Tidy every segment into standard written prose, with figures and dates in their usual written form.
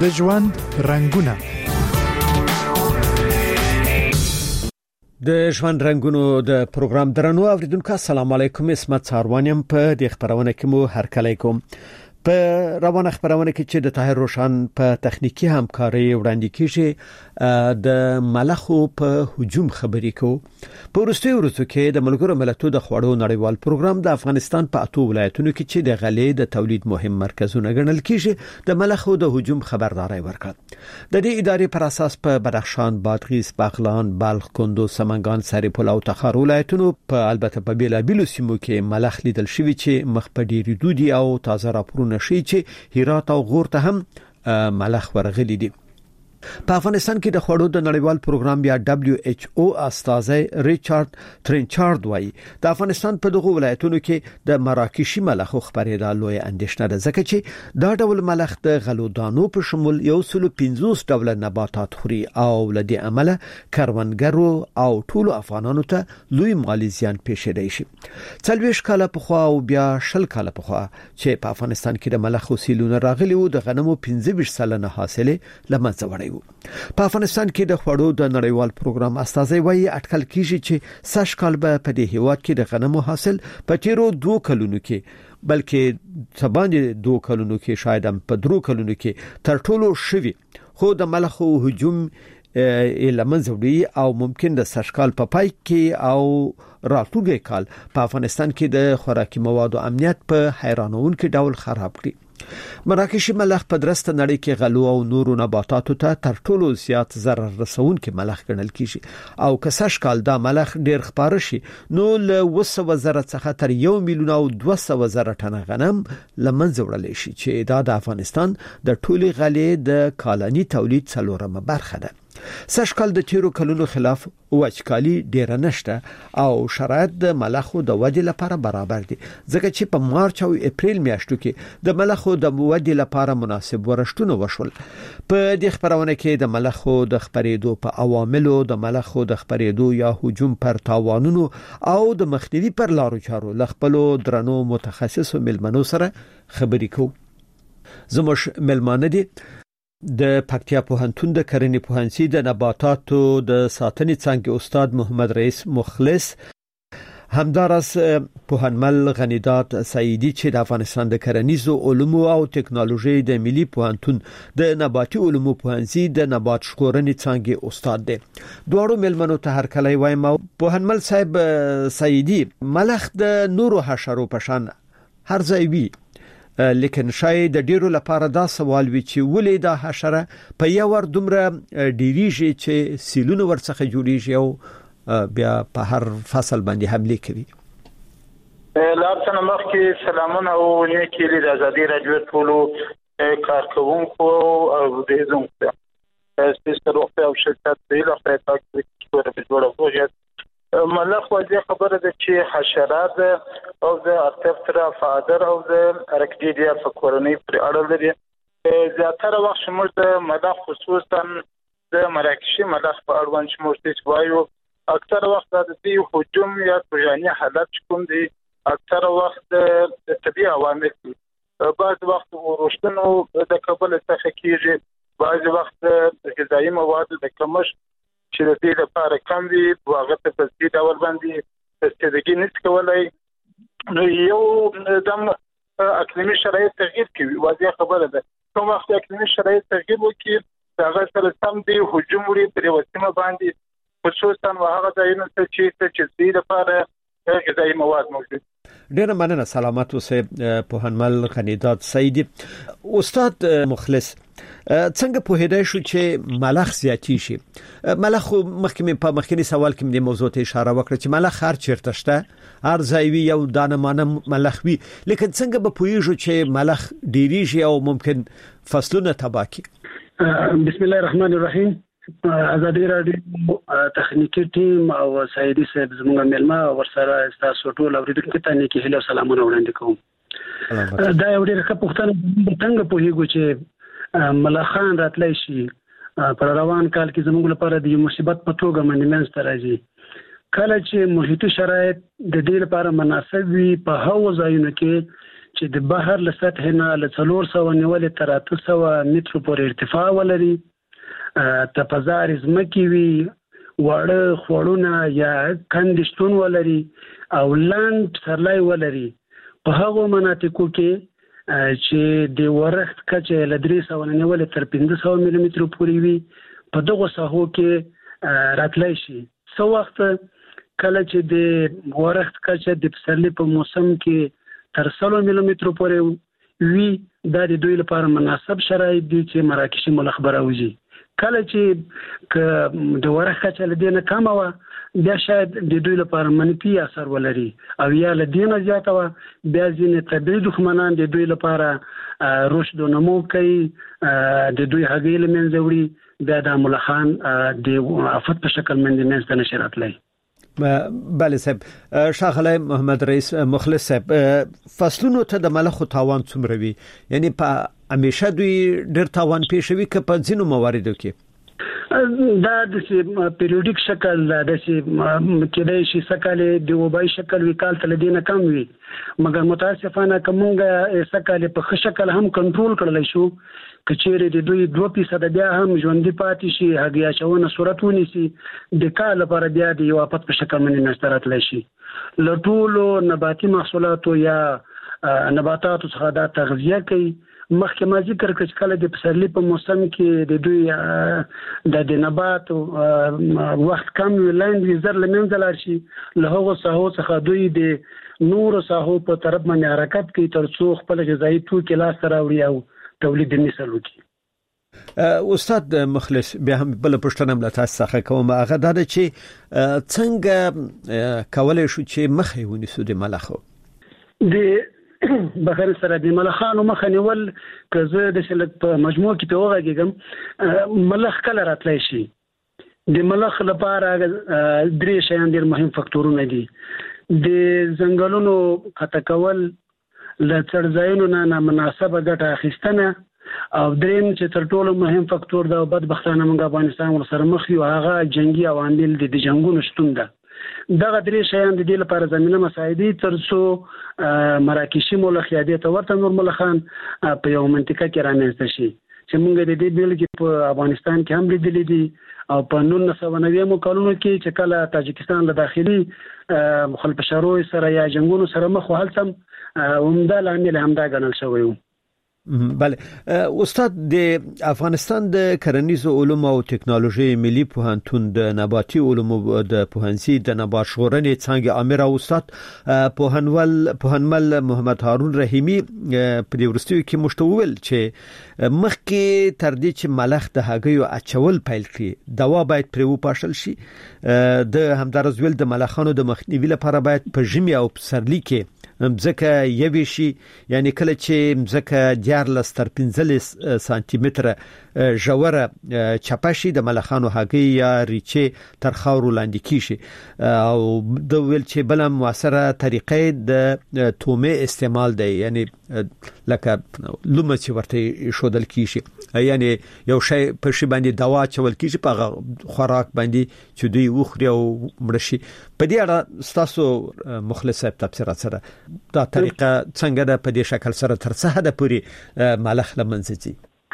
د ژوند رنگونه. د ژوند رنگونو د پروګرام درنو اوریدونکو السلام علیکم. اسمت ساروانیم په د خبرونه کې مو هرکلی کوم. په روانه خبرونه کې چې د طاهر روشن په تخنیکی همکاري وړاندې کیږي د ملخو په هجوم خبرې کو. په ورستي ورځو کې د ملګرو ملتونو د خوړو نړیوال پروګرام د افغانستان په 8 ولایتونو کې چې د غلې د تولید مهم مرکزونه ګڼل کیږي د ملخو د هجوم خبرداري ورکړه. د دې ادارې پر اساس په بدخشان، بادغیس، بغلان، بلخ، کندوز، سمنګان، سرپل او تخار ولایتونو په البته په بیلابیلو سیمو کې ملخ لیدل شوی چې مخ په ډیری دودي او تازه راپورونه شي چې هرات او غور ته هم ملخ ورغلي دي. په افغانستان کې د خوړو د نړیوال پروګرام یا WHO استاذ ریچارډ ترینچارد وایي د افغانستان په دغه ولایتونو کې د مراکشي ملخ خبرېدا لوی اندېښنه ده ځکه چې دا ډول ملخ د غلودانو په شمول 150 ډول نباتات خوري او لدی عمله کروندګرو او ټولو افغانانو ته لوی مالی زیان پېښېدای شي. 40 کاله پخوا او بیا 10 کاله پخوا چې په افغانستان کې د ملخ وسیلونه راغلي وو د غنمو 25 سلنه حاصله لمنځه وړي. په افغانستان کې د خوړو د نړیوال پروګرام استاذ وایي اټکل کیږي چې 100 کال به په دې هیواد کې د غنمو حاصل په تیرو 2 کلونو کې بلکې سباندې 2 کلونو کې شاید هم په 3 کلونو کې تر ټولو شوي خو د ملخو هجوم لمنځه او ممکن د 100 کال په پای کې او راتلونکي کال په افغانستان کې د خوراکي موادو امنیت په حیرانونکي ډول خراب کړي. مراکشي ملخ په درسته نړۍ کې غلو او نورو نباتاتو ته تر ټولو زیات ضرر رسونکي ملخ ګڼل کیږي او که 100 کال دا ملخ ډیر خپاره شي نو له 200,000 څخه تر 1,200,000 ټنه غنم لمنځه وړل شي چې دا د افغانستان د ټولي غلې د کالاني تولید څلورمه برخه ده. 100 کال د تیرو کلونو خلاف وچکالي ډیر نشته او شرایط د ملخو د ودې لپاره برابر دي ځکه چې په مارچ او اپریل میاشتو کې د ملخو د ودې لپاره مناسب ورشتونه وشول. په دې خبرونه کې د ملخو د خبرېدو په عواملو، د ملخو د خبرېدو یا هجوم پر تاوانونو او د مخنیوي پر لارو چارو لخپلو درنو متخصصو ملمنو سره خبرې کوو. زموږ ملمانه دي د پکتیا پوهنتون د کرنې پوهنځي د نباتاتو د ساتنې څانګې استاد محمد رئیس مخلص، همدارس پوهنمل غنیدات سعیدی چې د افغانستان د کرنیزو علومو او ټکنالوژي د ملي پوهنتون د نباتي علومو پوهنځي د نبات ژغورنې څانګې استاد دی. دواړو ملمنو ته هرکلی وایم. پوهنمل صاحب سعیدی، ملخ د نورو حشرو په شان هر ځای وي لیکن شاید د ډیرو لپاره دا سوال وي چې ولې دا حشره په یو ور دومره ډیریږي چې سیلونه ورڅخه جوړیږي او بیا په هر فصل باندې حمله کوي. لابسن مخکې سلامونه او نیکی لید ازادي رادیو ټولو کارکونکو او د زموږ سپیشل وخت او شرکت دی له خپل تاکید په جوړه کوجه ملخ وځي خبره ده چې حشرات او د ارتفاع فادر او د ارکډیډیا فکورنی پر اړه لري. زیاتره وخت موږ د ملخ خصوصا د مراکشي ملخ په اړه چې وایو اکثر وخت د دې هجوم یا طغیاني حالت کوم دي اکثر وخت د طبيعي عوامل دي. بعض وخت ورشتنو د کابل څخه کیږي، بعض وخت غذایی مواد د کمښت چې د دې لپاره کم وي واغه په تسدید اول باندې استدګي نس کولای نو یو دم اقلیمي شرایط تغییر کوي. واضح خبره ده کوم وخت اقلیمي شرایط تغییر وکړي هغه سره سم دی هجوم لري پر وسیمه باندې خصوصا هغه ځایونه چې دې لپاره غذایی مواد موجود. ډیر مننه. سلامت اوسه پوهنمل غنیدات سعیدی. استاد مخلص، څنګه په هدايه شو چې ملخ زیاتی شي؟ ملخ مخکې په مخکنی سوال کې د موضوع ته اشاره وکړه چې ملخ هر چیرته شته، هر ځای وی یو دانه مانه ملخ وی، لیکن څنګه به پوهیږو چې ملخ ډیریږي او ممکن فصلونه تباہ کړي؟ بسم الله الرحمن الرحیم. ازادي رادیو تخنیکی ټیم او سعیدی صاحب زموږ ملما ورسره تاسو ټول اوریدونکو ته نیکی هیله سلامونه وړاندې کوم. دا یو ډېر ښه پوښتنه ده. څنګه پوهیږو چې ملخان راتلی شي؟ پر روان کال کې زموږ لپاره د مصیبت په توګه منځ راځي. کله چې محیطي شرایط د دې لپاره مناسب وي په هغو ځایونو کې چې د بحر له سطح نه له 400 نیولې تر 800 مترو پورې ارتفاع ولري، تپزار زمکی وي، وړه خوړونه یا کندشتون ولري او لاند سرلای ولري. په هغو مناطقو کې چې د ورښت کچه له 300 نیولې تر 500 ملي مترو پورې وي، په دغه ساحو کې راتلی شي. څو وخت کله چې د ورښت کچه د پسرلي په موسم کې تر 100 ملي مترو پورې وي، دا د دوی لپاره مناسب شرایط دي چې مراکشي ملخ براوځي. کله چې د ورښت کچه له دې نه کمه وه، بیا شاید د دوی لپاره منفي اثر ولري، او یا له دې نه زیاته وه، بیا ځینې طبیعي دښمنان د دوی لپاره رشد و نمو کوي، د دوی هګۍ له منځه وړي، بیا د ملخان د آفت په شکل منځ ته نشي راتلی. بله صاحب، ښاغلی محمد رئیس مخلص صاحب، فصلونو ته د ملخو تاوان څومره وي؟ یعنی په همیشه دوی ډېر تاوان پېښوي که په ځینو مواردو کې؟ دا د پیریوډیک شکل د کېدای شي سکهال د وبای شکل وی، کال تل دینه کم وي، مګر متاسفانه کومګه سکهال په ښه شکل هم کنټرول کړل شو، کچېره د دوی 2% بیا هم ژوندۍ پاتې شي، هغه اچونه صورت ونیسي، د کال لپاره بیا د یو آفت په شکل باندې نشترات لشي. لټولو نباتي محصولاتو یا نباتاتو څخه دا تغذیه کوي. مخکې ما ذکر کړ چې کله د پسرلي په موسم کې د دوی د نبات وخت کم وي، لاندې وي، زر له منځه لاړ شي، له هغو ساحو څخه دوی د نورو ساحو په طرف باندې حرکت کوي تر څو خپل غذایي توکي لاسته راوړي او تولید مثال وکړي. استاد مخلص، بیا هم بل پوښتنه مله تاسو څخه کوم، هغه دا ده چې څنګه کولای شو چې مخه ونیسو د ملخو؟ د بخیر سره د ملخانو مخه نیول، که زه د شلک په مجموع کې په وغږیږم، ملخ کله راتلی شي؟ د ملخ لپاره 3 شیان ډېر مهم فکتورونه دي. د ځنګلونو قطع کول، له څړځایونو نه نامناسبه ګټه اخیستنه، او دریم چې تر ټولو مهم فکتور دا بدبختانه موږ افغانستان ورسره مخ یو، هغه جنگي عوامل د جنگونو شتون ده. دغه 3 شیان د دې لپاره زمينه مساعدي تر څو مراکشي ملخ یا د ورته نور ملخان په یو منطقه کې رامنځته شي، چې موږ د دې بیلګې په افغانستان کې هم لیدلې دي، او په 1990 کلونو کې چې کله تاجکستان له داخلي خلفشارو سره یا جنگونو سره مخ وهل سم عمده لامل همدا ګڼل شوی و. بله استاد، د افغانستان د کرنیزو علومو او ټکنالوژي ملي پوهنتون د نباتي علومو د پوهنځي د نبات ژغورنې څانګې امیر او استاد پوهنمل محمد هارون رحیمي په دې وروستیو کې موږ ته وویل چې مخکې تر دې چې ملخ د هګیو اچول پیل کړي، دوا باید پرې وپاشل شي. د همدارس ویل د ملخانو د مخنیوي لپاره باید په ژمي او پسرلي کې مځکه یوي شي، یعنی کله چې مځکه 14 تر 15 سانتي متره ژوره چپه شي، د ملخانو هګۍ یا ریچې تر خاورو لاندې کیشي. او د ویل چې بل موثره طریقې د تومه استعمال دی، یعنی لکه لومه چې ورته شودل کیشي، یعنی یو شی په شی باندې دوا چول کیږي په خوراک باندې چې دوی وخوري او مړ شي. په دې اړه تاسو مخلص صاحب تفسیرات سره دا طریقه څنګه ده په دې شکل سره تر څه حد پورې ملخ لمنځي؟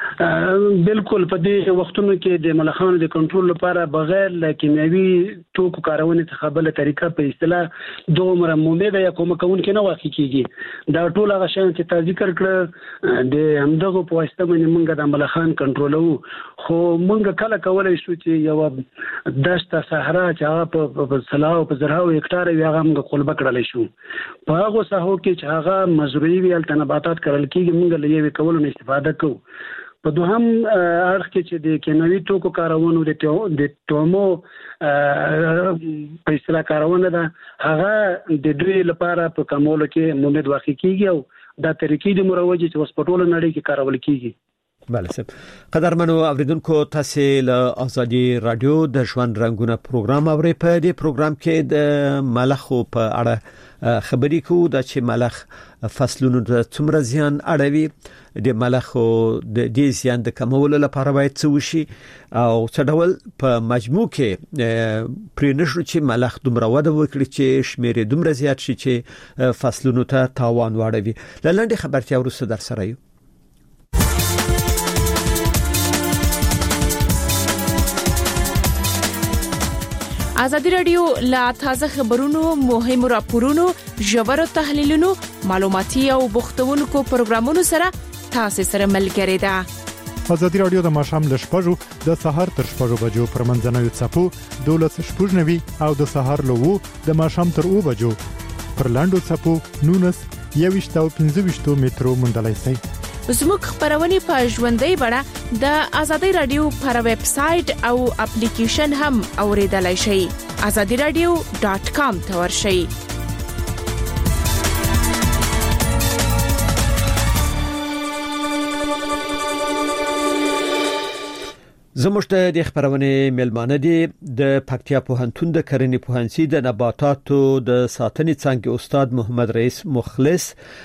بالکل په دې وختونو کې د ملخانو د کنټرول لپاره بغیر له کیمیاوي توکو کارونې څخه بل طریقه په اصطلاح دومره مومده یا کوم کوونکې نه واقع کیږي. دا ټول هغه شیان چې تاسو ذکر کړ د همدغه په واسطه باندې موږ د ملخان کنټرولو، خو موږ کله کولای شو چې یو دشت صحرا چې هغه په سلاو په زرهاو هکتار وي هغه موږ قلبه کړل شو، په هغه ساحو کې چې هغه مزروعي وي التنباتات کرل کیږي، موږ له یوې کولو استفاده کوو. په دوهم اړخ کې چې د کیمیاوي توکو کارونو د تومو په اصطلاح کارونه ده، هغه د دوی لپاره په کمولو کې مومد واقع کیږي، او دا طریقې د مروجي چې اوس په ټوله نړۍ کې کارول کیږي. بله سم قدرمنو اوریدونکو تاسو له ازادي رادیو د ژوند رنگونه پروګرام اوري. په دې پروګرام کې د ملخو په اړه خبرې کوو د چې ملخ فصلونو د څومره زیان اړوي، د ملخو د دې زیان د کمولو لپاره باید څه وشي او څه ډول په مجموع کې پرېنشو چې ملخ دومره وده وکړي چې شمیر دومره زیات شي چې فصلونو ته تاوان واړوي. لاندې خبرتیا ورسره در سره یو. ازادي رادیو لا تازه خبرونو، مهم راپورونو، ژور تحلیلونو، معلوماتي او بوختونکو پروګرامونو سره تاسو سره ملګری ده. ازادي رادیو د ماشام ل شپږو د سحر تر شپږو بجو پر منځنوي چپو 12:90 او د سحر له 2 د ماشام تر 2 بجو پر لاندو چپو 19 او 15 مترو مندلای سي. زموږ خبرونه په ژوندۍ بڼه د ازادي رادیو پر ویب سټ او اپلیکیشن هم اوریدلای شئ. azadiradio.com ته ورشئ. زموږ د خبرونه ملمانه دي د پکتیا پوهنتون د کرنې پوهنځي د نباتاتو د ساتنې څنګه استاد محمد رئیس مخلص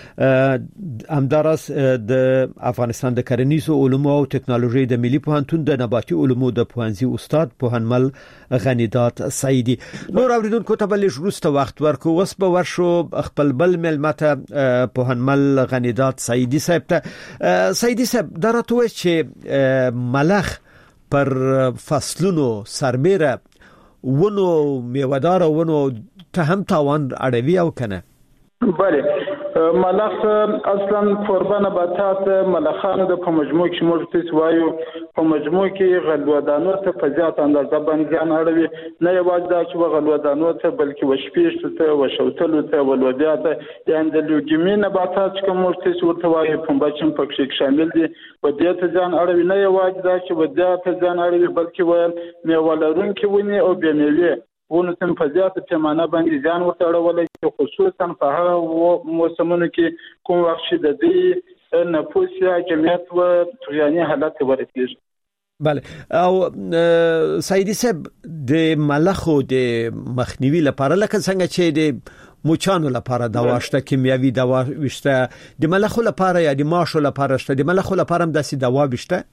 همدارس د افغانستان د کرنیزو علومو او ټکنالوژي د ملي پوهنتون د نباتي علومو د پوهنځي استاد پوهنمل غنیدات سعیدی. نور اوریدونکو ته بل شروع وخت ورکو وس به ورشو خپل بل ملمته پوهنمل غنیدات سعیدی صاحب ته. سعیدی صاحب درته چې ملخ پر فصلونو سربېره ونو میوه‌دار ونو ته هم تاوان اړوي او کنه؟ بله ملخ اصلا فوربه نباتات ملخانو د په مجموع کې موږ تاسو وایو په مجموع کې غلودانو ته په زیات اندازه باندې ځان اړوي. نه یوازې دا چې غلودانو ته بلکې وشپېشت ته وشوتلو ته ولودیا ته یعنی د لوګیمي نباتات چې موږ تاسو ورته وایو په بچم پکې شامل دي و دې ته ځان اړوي. نه یوازې دا چې و دې ته ځان اړوي بلکې و میوه لرونکي ونې او بې میوې ونه تم په زیاته پیمانه باندې ځان ورته اړولای چې خصوصا په هغه موسمونو کې کوم وخت چې د دې نفوس یا جمعیت و طغیاني حالت ورسیږي. بله او سعیدی صاحب د ملخو د مخنیوي لپاره لکه څنګه چې د موچانو لپاره دوا شته، کیمیاوي دوا وشته، د ملخو لپاره یا د ماشو لپاره شته، د ملخو لپاره هم داسې دوا وشته؟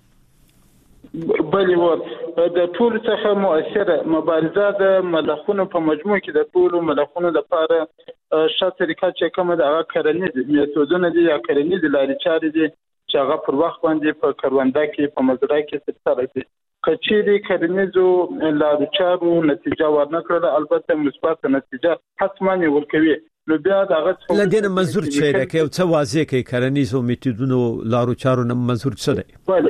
بلی و د ټول څخه مؤثره مبارزه د ملخونو په مجموع کې د ټول ملخونو لپاره شته طریقه چې کومه د کرنیز میتودونه دي یا کرنیز لارې چارې دي چې هغه پر وخت باندې په کرونده کې په مزرعه کې ترسره دي. کچېری کرنیزو لارې چارو نتیجه ورنکړه البته مثبت نتیجه حتما ورکوي. نو بیا دغه لدین منظور چې ده کې څه واضح کې کرنیزو میتودونو لارو چارو نه منظور څه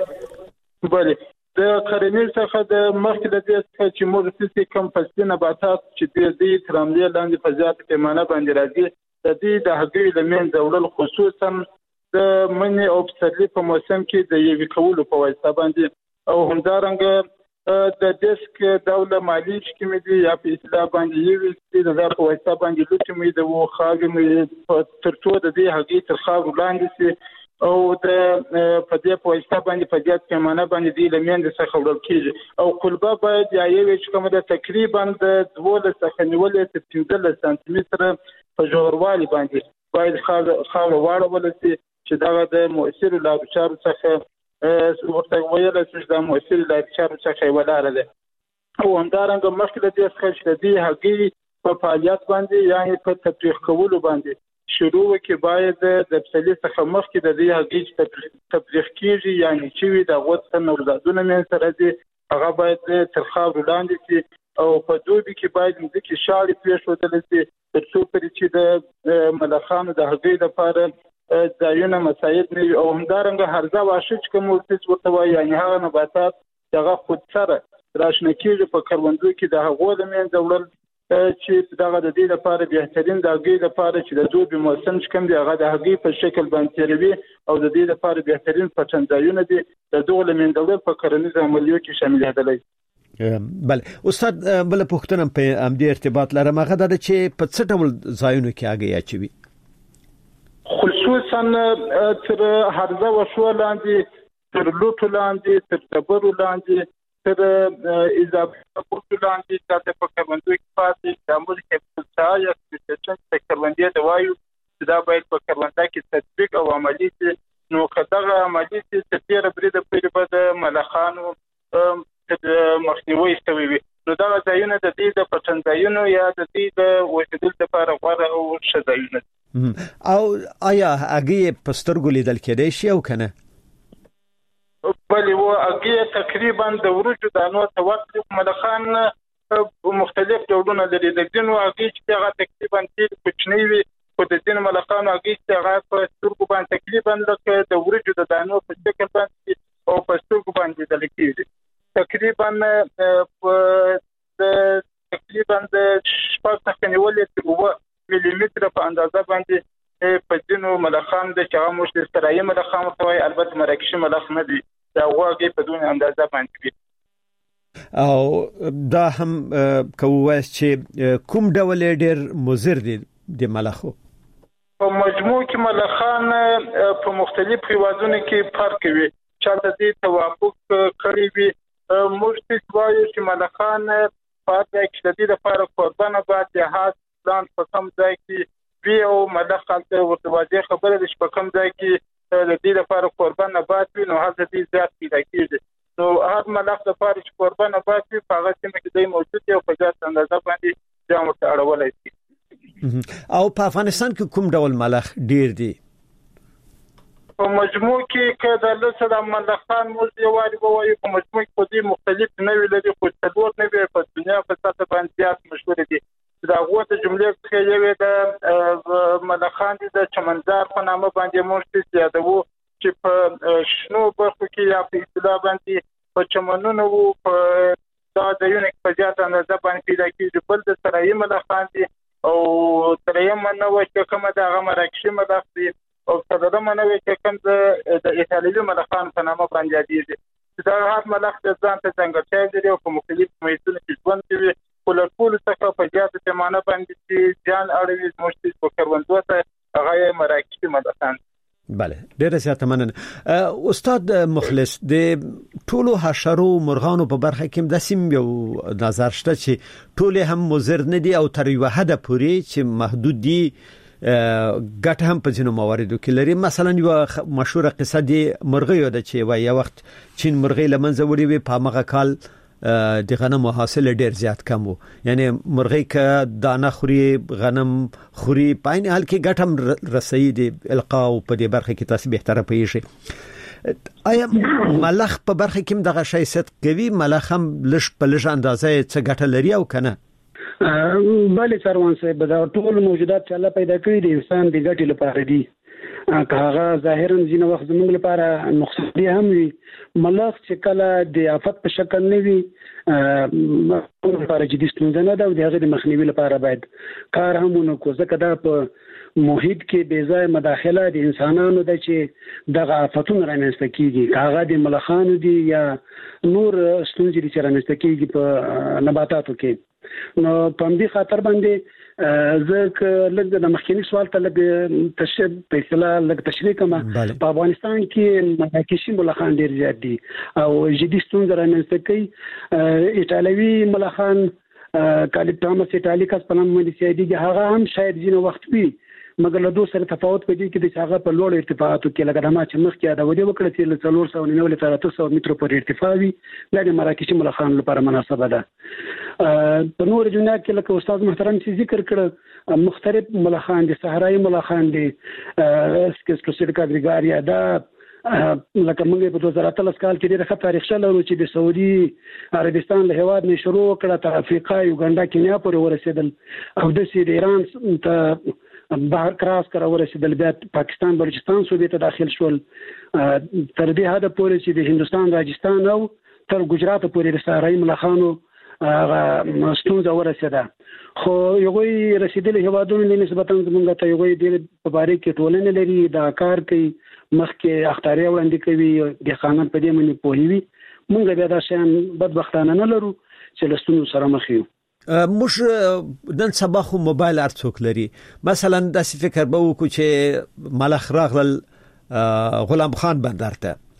دی؟ بله د کرنیز څخه د مخکې د دې څخه چې موږ سیستم کم فصلي نباتات چې د دې تراملي لاندې په زیات پیمانه باندې راځي د دې د هغې د منځه وړل خصوصا د منی او پسرلي په موسم کې د یوې کولو په واسطه باندې او همدارنګه د دیسک دوله مالی چې مې دي یا په اصطلاح باندې یوې د په واسطه باندې لوټ مې د و خاګ مې ترڅو د دې هغې تر خاګ وړاندې سي او د په دې په واسطه باندې په دې پیمانه باندې د لمن د څخه وړل کیږي او قلبه باید یا یو چې کومه د تقریبا د 12 څخه نیولې تر 15 سانتي متر په جوړوالي باندې باید خاور واړول شي چې دا د مؤثر لارو چارو څخه ورته ویل چې دا مؤثر لارو چارو څخه ولاړه ده او همدارنګه مخکې د دې څخه چې د هغې په فعالیت باندې یعنی په تطبیق کولو باندې شروع کې باید د پسلي څخه مخکې د دې هغې تطبیق کیږي یعنی چې وي د غوښتنې نوزادونه من سره دي هغه باید تر خاورو لاندې شي او په دوبي کې باید ځکه شاړې پرېښودل شي ترڅو پرې چې د ملخانو د هغې لپاره ځایونه مساعد نه وي او همدارنګه هرزه واښه چې کوم ورته وایي یعنی هغه نباتات هغه خود سره راشنه کېږي په کروندو کې د هغو د منځه وړل چې دغه د دې لپاره بهترین د هغې لپاره چې د دوبي موسم چې کوم دی هغه د هغې په شکل باندې تېروي او د دې لپاره بهترین پټنځایونه دي د دغو له منځه وړل په کرنیزو عملیو کې شاملېدلی. بله استاد بل پوښتنه په همدې ارتباط لرم هغه دا چې په څه ډول ځایونو کې هغې اچوي؟ خصوصا تر هرزه وشو لاندې تر لوټ لاندې تر تبر لاندې تر اضافه کوټ لاندې چې په کروندو کې پاتې د ملک اقتصاد یا سټیشن په کروندې د وایو دا باید په کروندا کې تطبیق او عملی شي. نو کداغه عملی شي چې تیر برید په د ملخانو مخنیوي شوی وي. نو دا ځایونه د دې د پټنځایونو یا د دې د وحدت لپاره غوړه او شذایونه او آیا هغه پسترګو لیدل کېدای شي او کنه؟ بلې و هغه تقریبا د ورجو دانو توقف ملخان مختلف ډولونه لري. د دین هغه چې هغه تقریبا ډیر کوچنی وي او د دین ملخان هغه چې هغه په سترګو باندې تقریبا لکه د ورجو د دانو په شکل باندې او په سترګو باندې د لیکي تقریبا د شپږ څخه نیولې 2 ملي متر په اندازه باندې په دینو ملخان د چا مشت استرایي ملخان توي البته مراکشي ملخ نه دي دا واګي په دون اندازه باندې او دا هم کوواس چې کوم ډول ډیر مضر دي د ملخو په مجموع کې ملخان په مختلف هیوادونو کې فرق کوي چې د دې توافق کړی وي. موږ چې وایو چې ملخان په دې کې د دې لپاره قربانه باید جهاز پلان په کوم ځای کې وی او ملخ ته ورته خبره د په کوم ځای کې د دې لپاره قربانه باید وي. نو هغه دې زیات پیدا کیږي. نو هر ملخ د لپاره چې قربانه باید وي په هغه سیمه کې د موجود دی او په ځات اندازه باندې جام ته اړولای شي. او په افغانستان کې کوم ډول ملخ ډیر دي؟ په مجموع کې کله د لسه ملخان موږ یو وایي په مجموع کې په دې مختلف نوې لري خو څلور نوې په دنیا په سطح باندې زیات مشهور دي. دا غوته جملې کې یو د ملخان د چمنزار په نامه باندې موږ یادو چې په شنو برخو کې یا په اصطلاح باندې په چمنونو په دا د یونیک په زیات اندازه باندې پیدا کیږي. بل د سرایي ملخان دي او سرایي منو چې کومه د مراکشي ملخ دي او صدره منوي چې کوم د ایتالوي ملخان په نامه باندې یادېږي. دا هر ملخ د ځان ته څنګه لري او په مختلف میدانونو کې ژوند کوي. ټول څخه په زیاته پیمانه باندې چې جان اړوي مشتي په کروندو ته هغه مراکشي ملخان. بله ډیره زیاته مننه. استاد مخلص د ټولو حشرو مرغانو په برخه کې د سیم یو نظر شته چې ټول هم مضر نه دي او تر یو حد پورې چې محدود دي ګټه هم په ځینو مواردو کې لري. مثلا یو مشهور قصه دی مرغیو د چې یو وخت چین مرغی لمنځه وړي وي په هغه کال د غنم حاصل ډیر زیات کم وو. یعنی مرغی ک دانه خوري غنم خوري په عین حال کې ګټه هم رسېږي د القا او په دې برخه کې تاسو به تر پېښه. آیا ملخ په برخه کې دغه شی ست کوي؟ ملخ هم لږ په لږ اندازه څه ګټه لري او کنه؟ بله سروان صاحب دا ټول موجودات چې الله پیدا کړی دي انسان د ګټې لپاره دي. هغه ظاهرا ځینې وخت زموږ لپاره نقصان هم وي. ملخ چې کله د آفت په شکل نه وي لپاره جدي ستونزه نه ده او د هغې د مخنیوي لپاره باید کار هم ونکړو ځکه دا په محیط کې بې ځای مداخله د انسانانو ده چې دغه آفتونه رامنځته کېږي. هغه د ملخانو دي یا نور ستونزې دي چې رامنځته کېږي په نباتاتو کې. نو په دې خاطر باندې زه لږ د مخکینی سوال ته لږ تشریح کوم. په افغانستان کې مراکشي ملخان ډیر زیات دي او جدي ستونزې رامنځته کوي. ایټالوي ملخان کالیپټامس ایټالیکس په نامه باندې هغه هم شاید ځینې وخت وي مګر له دوه سره تفاوت پدې کې د هغه په لوړ ارتفاعاتو کې لکه د ما چې مخکې یادولې وکړه چې له 490 تر 300 مترو پورې ارتفاع وي. دا د مراکشي ملخان لپاره مناسبه ده. په نور دنیا کې لکه استاد محترم چې ذکر کړ مختلف ملخان دي، صحرایي ملخان دي، سکسکوسیډکا ګریګاریا دا لکه موږ په 2013 کال کې ډېر ښه تاریخ لرو چې د سعودي عربستان له هواد نه شروع کړه تر افریقا یوګانډا کینیا پورې ورسېدل او د سید ایران ته بهر کراس کړه ورسېدل بیا پاکستان بلوچستان صوبې ته داخل شول تر دې حد پورې چې د هندستان راجستان او تر ګجرات پورې د صحرایي ملخانو هغه ستونزه ورسېده. خو یوغوی رسیدلي هوادونو له نسبتا زمونږ ته یوغوی د مبارک کې ټولنه لري دا کار کوي مخکې اختیاري وړاندې کوي د قانون په دې باندې پوهیږي. مونږ بیا دا شان بدبختانه نه لرو چې لستونو سره مخ یو. موږ نن سبا خو موبایل ارڅوک لري. مثلا د فکر به وکړو چې ملخ راغل غلام خان بندر ته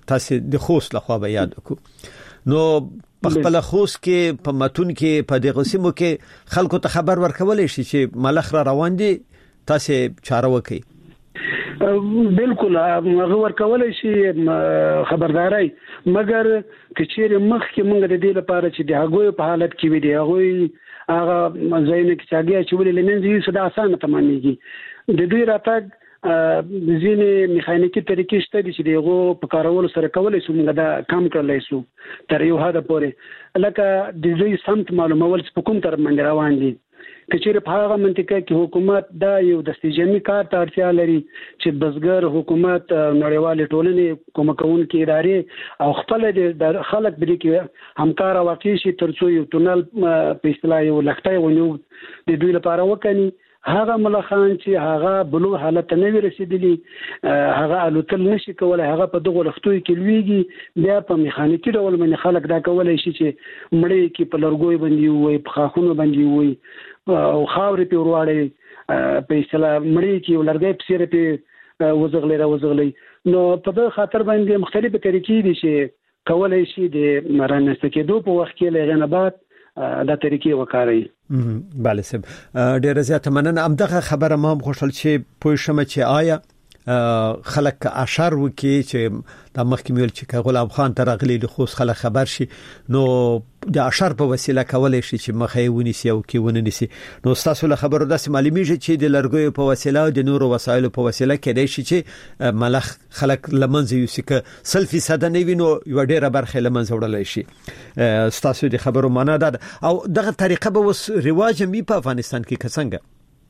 تاسو د خوست لخوا به یاد وکړو نو په خپل خوست کې په متون کې په دغه سیمو کې خلکو ته خبر ورکول شي چې ملخ را روان دي تاسو چاره وکړي بالکل هغه ورکول شي خبرداري مګر کچېره مخ کې مونږ د دې لپاره چې د هغوی په حالت کې وي دی هغه ځینې کې چاګیا چې ولې لمنځي صدا اسانه تمامېږي د دوی راتګ ځینې میخانیکي طریقې شته چې دغه په کارولو سره کولای شو موږ دا کم کړلای شو تر یو حد پورې لکه د دوی سمت معلومول چې کوم تر منځ روان دي کچېره په هغه منطقه کې حکومت دا یو د استجامي کار ته اړتیا لري چې بزګر حکومت نړیوال ټولنې کومکونکي ادارې او خپل د خلک بری کې همکار واقع شي ترڅو یو تونل په اصطلاح یو لښتای ونیو د دوی لپاره وکني هغه ملخان چې هغه بلو حالت نه رسیدلی هغه الوتل نشي کولای هغه په دغه لختوي کې لویږي بیا په میخانیکي ډول باندې خلک دا کولای شي چې مړی کې په لرګوي باندې وي په خاخونو باندې وي او خاورې په ورواړي په اصطلاح مړی کې لرګي په سیره په وزغلي نو په دغه خاطر باندې مختلفه طریقې دي چې کولای شي د مرانسته کېدو په وخت کې لغنه بعد دا طریقې وکړي بله سب ډېر زیات مننه امدغه خبره ما خوشحال چې پوه شم چې آیا خلک اشر وکي چې د محکمې چې غلام خان ترغلی د خوست خلک خبر شي نو د اشر په وسیله کولای شي چې مخې ونیسي او کې ونیسي نو تاسو له خبرو داسې معلومیږي چې د لرګیو په وسیله او د نورو وسایلو په وسیله کېدای شي چې ملخ خلک لمنځه یوسي که 100% نه وینو یو ډیره برخه لمنځه وړلای شي تاسو د خبرو معنا ده او دغه طریقه به وس رواج می په افغانستان کې څنګه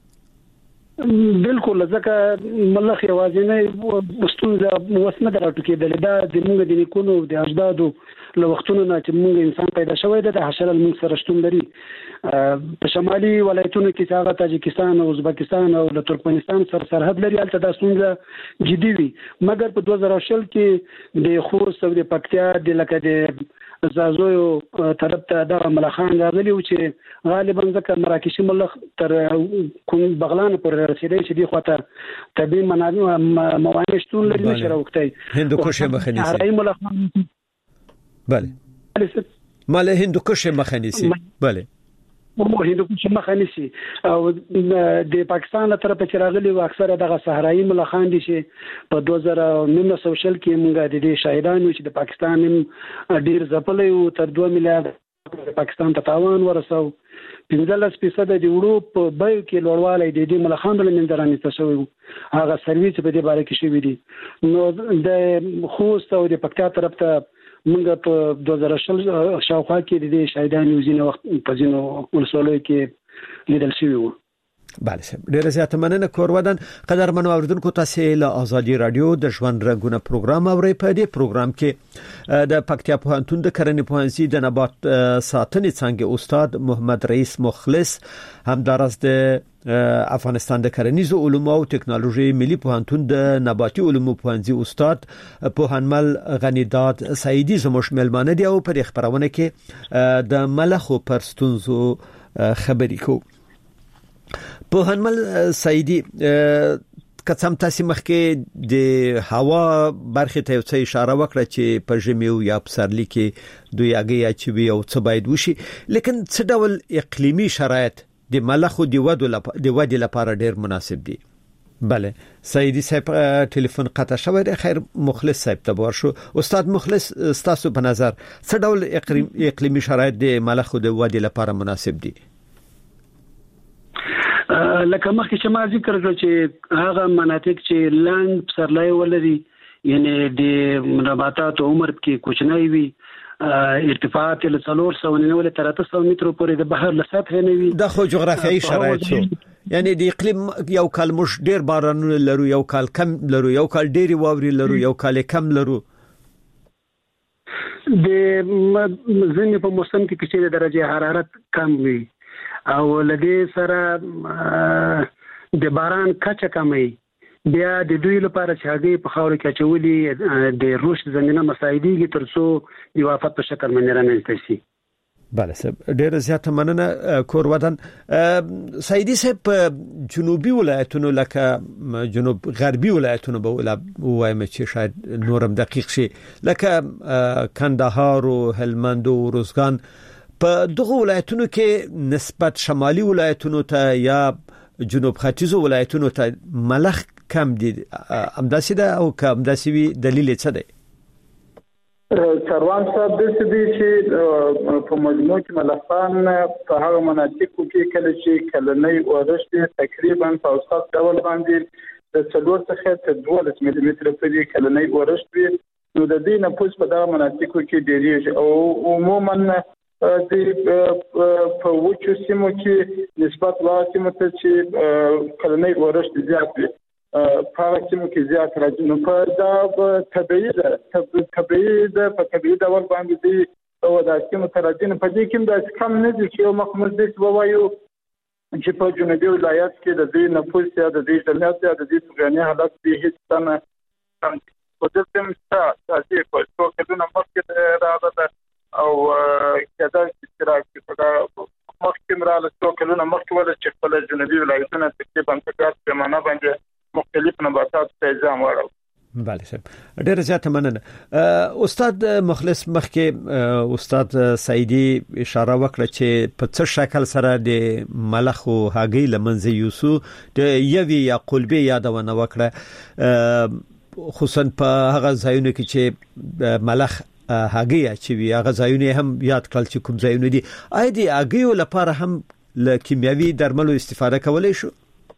بالکل ځکه ملخ یوازینی مستونزه وسمه دراتو کېدل دا د موږ د نیکونو د اجدادو له وختونو نه چې موږ انسان پیدا شوی د حشره المنص سره شتون لري په شمالي ولایتونو کې هغه تاجکستان او ازبکستان او د ترکمنستان سره سرحد لري البته دا ستونزه جدي وي مګر په 2020 کې د خوست او د پکتیا د لکه د زازویو طرف ته دا ملخان راغلي و چې غالبا ځکه مراکشي ملخ تر کوم بغلان پر رسیدي چې دی خواته طبي موانع شتون لري نشه راوخته هندوکش مخنیسي ملخان بله مال هندوکش مخنیسي بله مو هندوکش مخنیسي او د پاکستان له طرفه چې راغلي و اکثره دغه صحرایي ملخان دي چې په 2019 کې موږ د دې شاهدانو چې د پاکستان ډیر ځپلې او تر 2 میلیارډ پاکستان ته تاوان ورسو 15% د وړو په بایو کې لوړوالی د دې ملخان له منځرانې تشوي هغه سرویس په دې باره کې شوی دي نو د خوست او د پکتیا طرف ته موږ په 2020 شاوخوا کې د شهیدانو ځینې وخت په ځینو ولسوالیو کې لیدل شوی وو بله سم ډیر زیات مننه کورودن قدرمن اوریدونکو تاسو له ازادي رادیو د ژوند رنگونه پروګرام اورئ په دې پروګرام کې د پکتیا پوهنتون د کرنې پوهنځي د نبات ساتنې څنګه استاد محمد رئیس مخلص همدارس د افغانستان د کرنیزو علومو او ټکنالوژي ملي پوهنتون د نباتي علومو پوهنځي استاد پوهنمل غنیداد سعیدی زموږ ملمانه دی او پر خبرونه کې د ملخو پر ستونزو خبرې کوي پوهنمل سعیدی کڅم تاسو مخکې د هوا برخه ته څه اشاره وکړه چې په ژمي یا پسرلی کې دوی هغه اچوي او څه باید وشي لیکن څه ډول اقلیمی شرایط د ملخو د ودې لپاره ډیر مناسب دي بله سعیدی صاحب ټلیفون قطع شوی دی خیر مخلص صاحب ته ورشو استاد مخلص تاسو په نظر څه ډول اقلیمی شرایط د ملخو د ودې لپاره مناسب دي لکه مخکې چې ما ذکر کړ چې هغه مناطق چې لاند پسرلی ولري یعنی د نباتات عمر کې کوچنی وي ارتفاعات له 490 تر 800 متر پورې د بحر له سطح نه وي د خو جغرافیایي شرایط شو یعنی د اقلیم یو کال مش ډیر بارانونه لرو یو کال کم لرو یو کال ډیر واوري لرو یو کال کم لرو د ځینې په موسم کې چې درجه حرارت کم وي او لدې سره د باران کچه کمي بیا د دوی لپاره چې هغه په خاور کې چولي د رشد زمينه مساعديږي ترڅو د وافت په شکل باندې رامنځته شي بله صاحب ډېر زیات مننه کور ودان سعیدی صاحب جنوبي ولایتونو لکه جنوب غربي ولایتونو به وایم چې شاید نورم دقیق شي لکه کندهار او هلمند او روزګان په دغه ولایتونو کې نسبت شمالي ولایتونو ته یا جنوب ختیځ ولایتونو ته ملخ کم دي همداسې ده او که همداسې وي دلیل څه دی؟ سروان صاحب د دې چې په مجموع کې ملخان په هغه مناطقو کې کله چې کلنۍ ورشت تقریبا په اوسط ډول باندې د 4 څخه تر 12 ملي متر پورې کلنۍ ورشت وي نو د دې نفوس په دغه مناطقو کې ډېریږي او عموما په وچو سیمو کې نسبت لا سیمو ته چې کلنۍ ورشت زیات وي په سیمو کې زیات راځي نو په دا طبيعي ده په طبيعي ډول باندې دی او دا سیمو ته راځي نو په دې کې د کم نه دي چې مخ مزدس وایو چې په جنوبي ولایت کې د دې نفوس یا د دې جمعیت یا د دې څنګه حالت به هیڅ څنګه په دې کې تاسو په څو کلونو مخکې راغله او کدا چې راځي په مخکې رااله څو کلونو مخکې ول چې په جنوبي ولایتونو تقریبا په پیمانه باندې مختلف نباتات ته ځام وړو. بله صاحب ډېر زیات مننه استاد مخلص مخکې استاد سعیدی اشاره وکړه چې په څه شکل سره د ملخ او هګۍ لمنځه یوسو د یوي یا قلبي یادونه وکړه خصوصا په هغه ځایونو کې چې ملخ هګۍ چې وی هغه ځایونه هم یاد کړل چې کوم ځایونه دي آیا د هګیو لپاره هم له کیمیاوي درملو استفاده کولای شو؟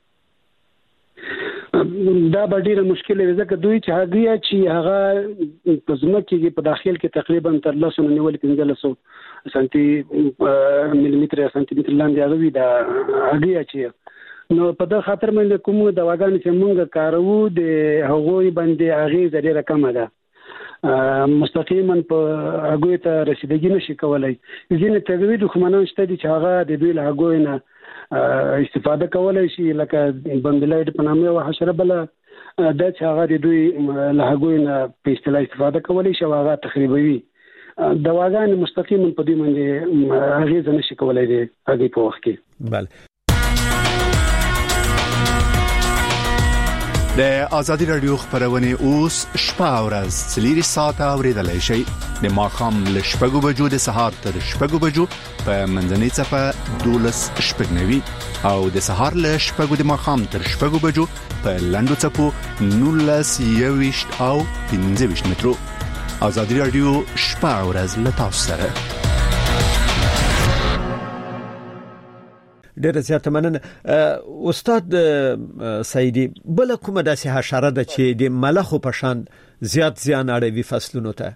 دا ډیره مشکله وي ځکه دوی چې هغه چې هغه په ځمکه کې په داخل کې تقریبا تر 200 نیول 1500 سانتي ملي متر یا سانتي متر لاندې هغه دا هغه چې نو په دغه خاطر باندې کوم دواګان چې موږ کارو د هغوی باندې هغه ډیره کم ده مستقیما په هغه ته رسیدګي نشي کولای ځینې تجوید خمنان شته چې هغه د دوی له هغوی نه استفاده کولای شي لکه بندلایډ په نامه او حشره بل د چې هغه د دوی له هغوی نه په اصطلاح استفاده کولای شي هغه تخریبوي دواګان مستقیما په دې باندې هغه نشي کولای دی هغه په وخت کې بله د آزادی رادیو خبرونه اوس شپه او ورځ 3 ساعته اوریدلای شئ د ماخام ل شپږو بجو د سهار تر شپږو بجو په منځنۍ صفه 12 شپږنوي او د سهار ل شپږو د ماخام تر شپږو بجو په لندو صفو 19 او 15 مترو آزادی رادیو شپه او ورځ ل تاسو سره ډېر زیات مننه استاد سعیدی بل کومه داسې حشره ده چې د ملخو په شان زیات زیان اړوي فصلونو ته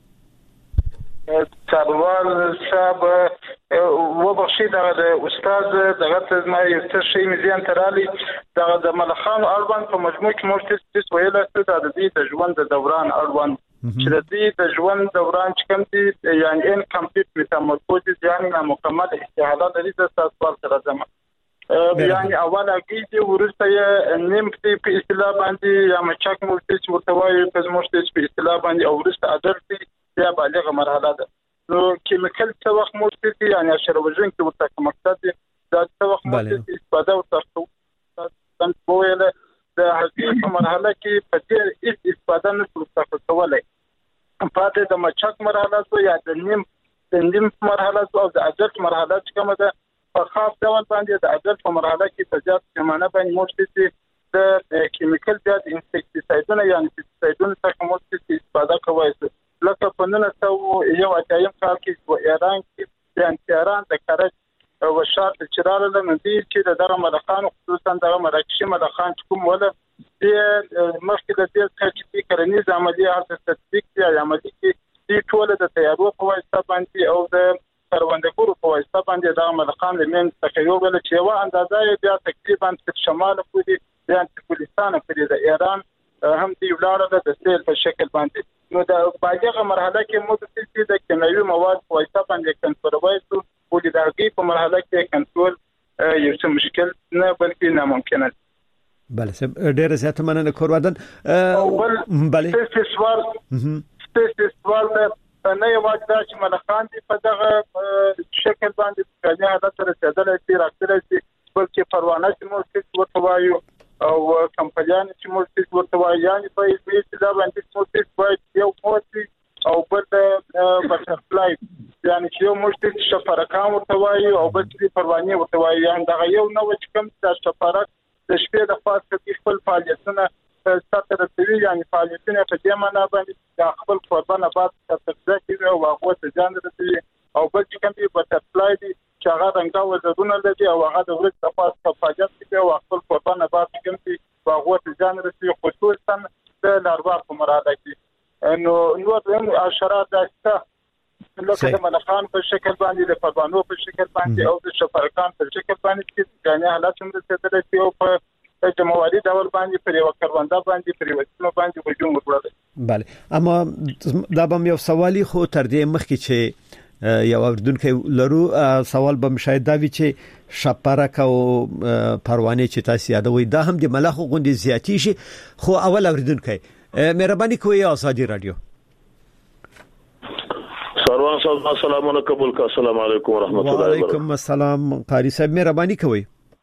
سروال صاحب و بخشي د استاد دغه تزما یو څه شی مزيان ترالي د ملخان اړوند په مجموع کې مرتس ویل څه د دې د ژوند د دوران اړوند چې د دې د ژوند دوران چې کوم دي یعنی ان کمپلیټ میتامورفوزیس یعنی نامکمل استحاله لري د تاسو سره زموږ یعنی اوله کې ورسته یې نیم کې په اصطلاح باندې یا مچاک مرتس ورتوي په زموږ په اصطلاح باندې او ورسته ادرسي یا بالغه مرحله ده نو کیمیکل څه وخت مرتس یعنی شروجن کې ورته مقصد دا څه وخت مرتس استفاده ورته څنګه ویل د هغې په مرحله کې په دې استفاده نشو کولای پاتې د مچاک مرحله سو یا د نیم مرحله سو او د اجرت مرحله چې کومه ده په خاص ډول باندې د اجرت په مرحله کې په زیات پیمانه باندې مرتس د کیمیکل زیات انسیکټیسایډونه یا انسیکټیسایډونه څخه مرتس استفاده کوي لکه په 1981 کال کې په ایران کې د انتیاران د کرج او شرط چراله لمدي چې دغه ملخان خصوصا دغه مراکشي ملخان کوم ولا د مخکې د دې چې کرنیز عملیات د تطبیق یا عملی کې د ټول د تیارو په واسطه باندې او د کروندګرو په واسطه باندې دغه ملخان لمن تخیل ول چې یو اندازې بیا تقریبا په شمال پورې یا پاکستان پورې د ایران هم دی ولاړه د سیل په شکل باندې نو د باجغه مرحله کې مدته د کیمیاوي مواد په واسطه باندې کنټرول شو او د هغې په مرحله کې کنټرول یو څه مشکل نه بلکې ناممکن دی بله سب ډېر زیات مننه کور ودان بله سوال نه یوازې دا چې ملخان دي په دغه شکل باندې ځاني حالت رسیدلای شي راځي بلکې پروانه چې موږ ورته وایو او کمپنیان چې موږ ورته وایو یعنی په دې دا باندې موږ باید یو موږ او بل بټرفلای یعنی چې یو موږ شفرکان ورته وایو او بل چې پروانه ورته وایو یعنی دا یو نو چې کوم د شفرک د شپې د خاص خپل فعالیتونه ستاسو رسوي یعنی فعالیتونه په دې معنا باندې د خپل قربان آباد ستاسو کې او هغه ته ځان رسوي او بل چې کوم دی بټرفلای دی چې هغه څنګه وزدونه لري او هغه د ورځ په خاص فعالیت کې او خپل قربان آباد کې هغه ته ځان رسوي خصوصا د لاروا په مراده کې انه نو اشارات داسته لکه د ملخان په شکل باندې د پروانو په شکل باندې او د شفرکان په شکل باندې چې ځاني حالت هم د ستدل شي او په جمهوریت ډول باندې پر یو کارونده باندې پر وسیله باندې وجود وکړل. بله اما دا به یو سوالي خو تر دې مخکې چې یو اوردونکو لرو سوال به مشاهده دا وی چې شفرک او پروانه چې تاسو یادوي دا هم د ملخ غوندي زیاتی شي خو اول اوردونکو مهرباني کوئ آزادی رادیو. سروان صاحب السلام علیکم السلام علیکم ورحمۃ اللہ وبرکاتہ. وعلیکم السلام قاری صاحب مهرباني کوئ.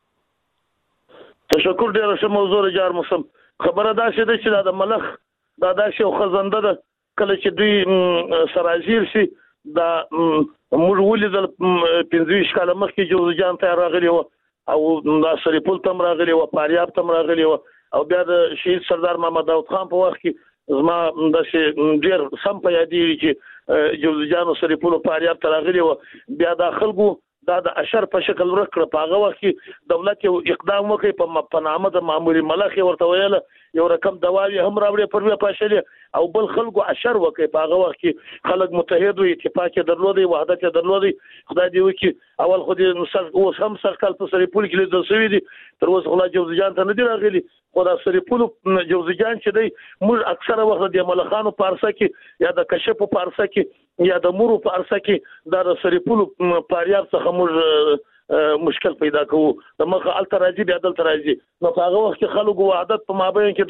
تشکر ډیر ښه موضوع جار مسم خبره دا شې چې دا ملخ دا شی خزنده ده کله چې دوی سرازیر شي دا موږ ولیدل 15 کاله مخکې جوزجان ته راغلی و او دا سریپول تم راغلی و پاریاب تم راغلی و او بیا د شهید سردار محمد داود خان په وخت کې زما د ډیر سم په یادېږي چې جوزجان او سریپول پاریاب ته راغلی و بیا د خلکو دا د اشر په شکل ورکړه په هغه وخت کې دولت یو اقدام وکړي په نامه د ماموري ملخ ورته ویل یو رقم دواوی هم راوړي پر وی پاشلې او بل خلکو اشر وکړي په هغه وخت کې خلک متحد وي اتفاق درلودي وحدت درلودي خدای دې وکړي اول خو دې اوس هم سرکل په سریپول کې لیدل شوی دي تر اوسه خلا جوزجان ته نه دی راغلي خو دا سریپول جوزجان چې دی موږ اکثره وخت د ملخانو پارسه کې یا د کشف په پارسه کې یا د مورو پارسه کې دا سریپول پاریاب څخه موږ مشکل پیدا کوو د مخه التراجی بیا د التراجی نو هغه وخت خلکو وحدت په مابین کې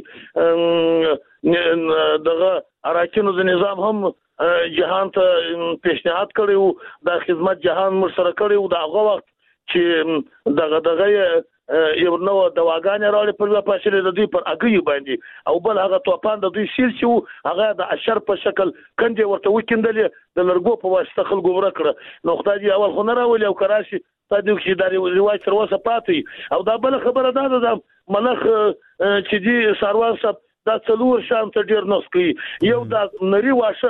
درلودي دغه اراکینو د نظام هم جهان ته پیشنهاد کړو د خدمت جهان مرسره کړو د هغه وخت چې دغه یو نو دواګانې راوړي پر پاشلې د دوی پر اګي باندې او بل هغه توپان د دوی سیر چې هغه د اشر په شکل کندې ورته وکندلې د لرګو په واسطه خلکو ورکړه نو خدای دې اول خو نه راولي او کراشي تاسو چې دا رواج تر اوسه پاتې او دا بل خبره ده ملخ چې دی سروان صاحب دا څلور شانت ډیر نس کوي یو دا نری واشه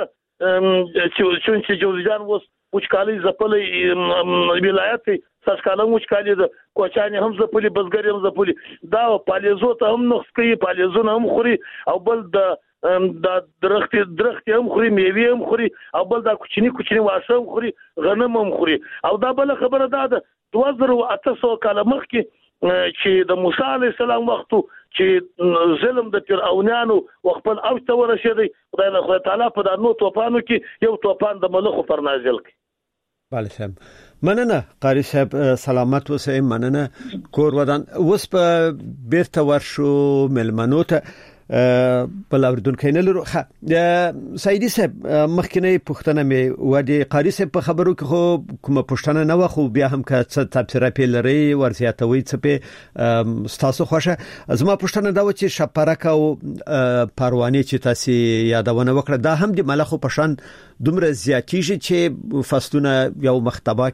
چې جوزجان وس وچکالي زپلې ولایت ساسکالم وچکالي د کوچاني هم زپلې بزګر هم زپلې دا پالیزو ته هم نس کوي پالیزونه هم خوري او بل د درخت هم خوري میوه هم خوري او بل دا کوچنی واشه هم خوري غنم هم خوري او دا بل خبره ده 2800 کاله مخکې چې د موسی علی السلام وختو چې ظلم د فرعونانو خپل اوج ته ورسېدی خدای تعالی په دانو توپانو کې یو توپان د ملخو پر نازل کړ. بله صاحب مننه قاری صاحب سلامت اوسئ مننه کور ودان اوس په بیرته ورشو ملمنو ته بل اوردونکو نه لرو سیدی صاحب مخکنی پښتنه مې ودی قاری صاحب په خبرو کې خو کومه پښتنه نه و خو بیا هم که څه تبصره پی لري ورزیاتوي څه په تاسو خوښه زما پښتنه دا و چې شفرک او پروانه چې تاسو یادونه وکړه دا هم د ملخو پشان دومره زیاتیږي چې فصلونه یو مختبا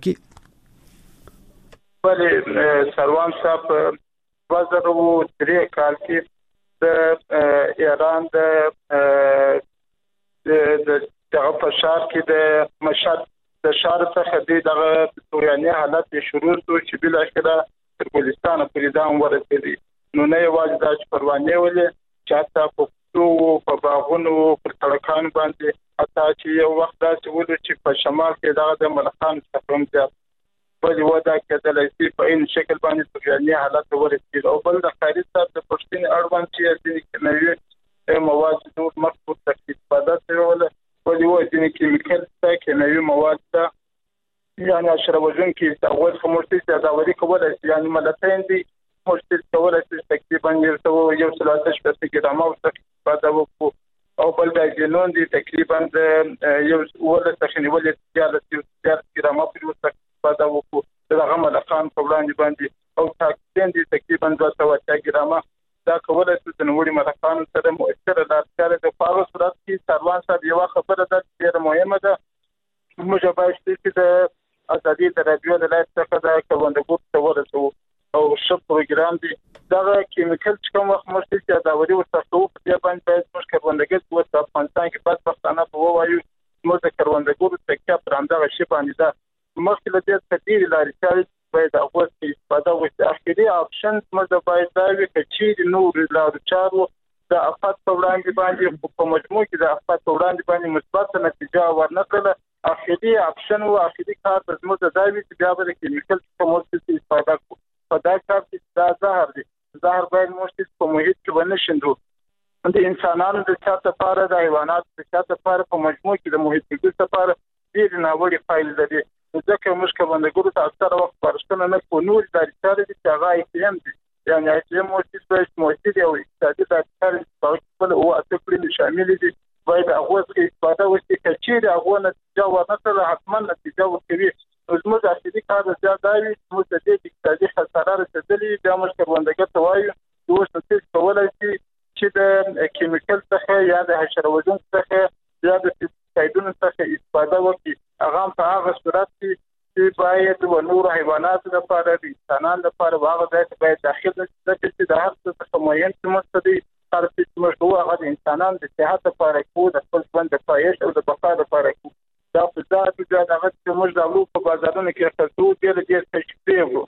کې بله سروان صاحب 2003 کال کې د ایران د په شهر کې د مشهد د شهر څخه دغه توریاني حالت شروع شو چې بل اخره تر ګلستان پورې دوام ورسېدی نو نه یوازې د پروانه ولې چې حتی په باغونو پر سړکان باندې حتی چې یو وخت داسې ولې چې په شمال کې دغه د ملخان څخه هم زیات بلې ودا کېدلای شي په این شکل باندې توریاني حالت ورسېد او بل د خارج صاحب د پښتون اړوند چې د نوې مواد نور مخکې تخصیص پاده شوی ولې و چې کیمیکل څخه کیمیاوي مواد ته یعنی اشره وزن کې اول خمرتي داوري کولای شي یعنی ملتين دي مشتل کولای شي تقریبا یو 13 ګرام او څخه پاده وکړو او بل د جنون دي تقریبا یو ولې تخنی ولې تجارت ګرامه په وسه استفاده وکړو دغه ملکان په وړاندې باندې او تاکید دي تقریبا 200 ګرامه دا کولای شي د نوړي ملکان سره مؤثر لارښود د فارغ صورت کې سروان صاحب یو خبره ده ډېر مهمه ده موږ باید چې د ازادي د رادیو د لایف څخه د کوندګو ته ورسو او شپ پروګرام دی دا کیمیکل چې کوم وخت مرسته چې دا وری ورته په دې باندې باید موږ کوندګو په افغانستان کې پات پښتانه په وایو موږ د کوندګو ته کې پراندا شي باندې دا مخکې له دې تدبیر لري چې باید هغه څه استفاده وکړي اخیری اپشن موږ باید دا وي چې نور لارو چارو د افات په وړاندې باندې په مجموع کې د افات په وړاندې باندې مثبت نتیجه ورنکړه اخیری اپشن او اخیری کار د زموږ د داوی چې بیا به کیمیکل په مرسته استفاده کوو په دا کار کې دا زهر دي زهر باید مرسته په محیط کې ونشندو د انسانانو د چاته لپاره د حیوانات د چاته لپاره په مجموع کې د محیط کې لپاره ډیر ناوړي فایل لري ځکه موږ کومندګورو ته اکثر وخت پرشتنه نه کو نور د اړتیا دي چې هغه ایم دي یعنی ایم موثق او اقتصادي د اړتیا په خپل او اصلي شامل دي باید هغه څخه استفاده وکړي چې هغه نتیجه ورنکړي حتما نتیجه ورکړي زموږ اصلي کار زیاتوي موږ د دې اقتصادي خساره رسېدلې د موږ کومندګر ته وایو دوی څه کولای شي چې د کیمیکل څخه یا د حشره وژونکو څخه یا د پیسټایډونو څخه استفاده وکړي هغه په هغه صورت کې چې باید و نور حیوانات لپاره د انسانانو لپاره هغه ځای ته باید داخل نشي چې د هر څه څخه معین مستدي هر څه چې موږ هغه د انسانانو د صحت لپاره کو د خپل ژوند د پایښت او د بقا لپاره کو دا په ذات د هغه چې موږ د اروپا بازارونو کې خرڅو ډېر تشکیل نو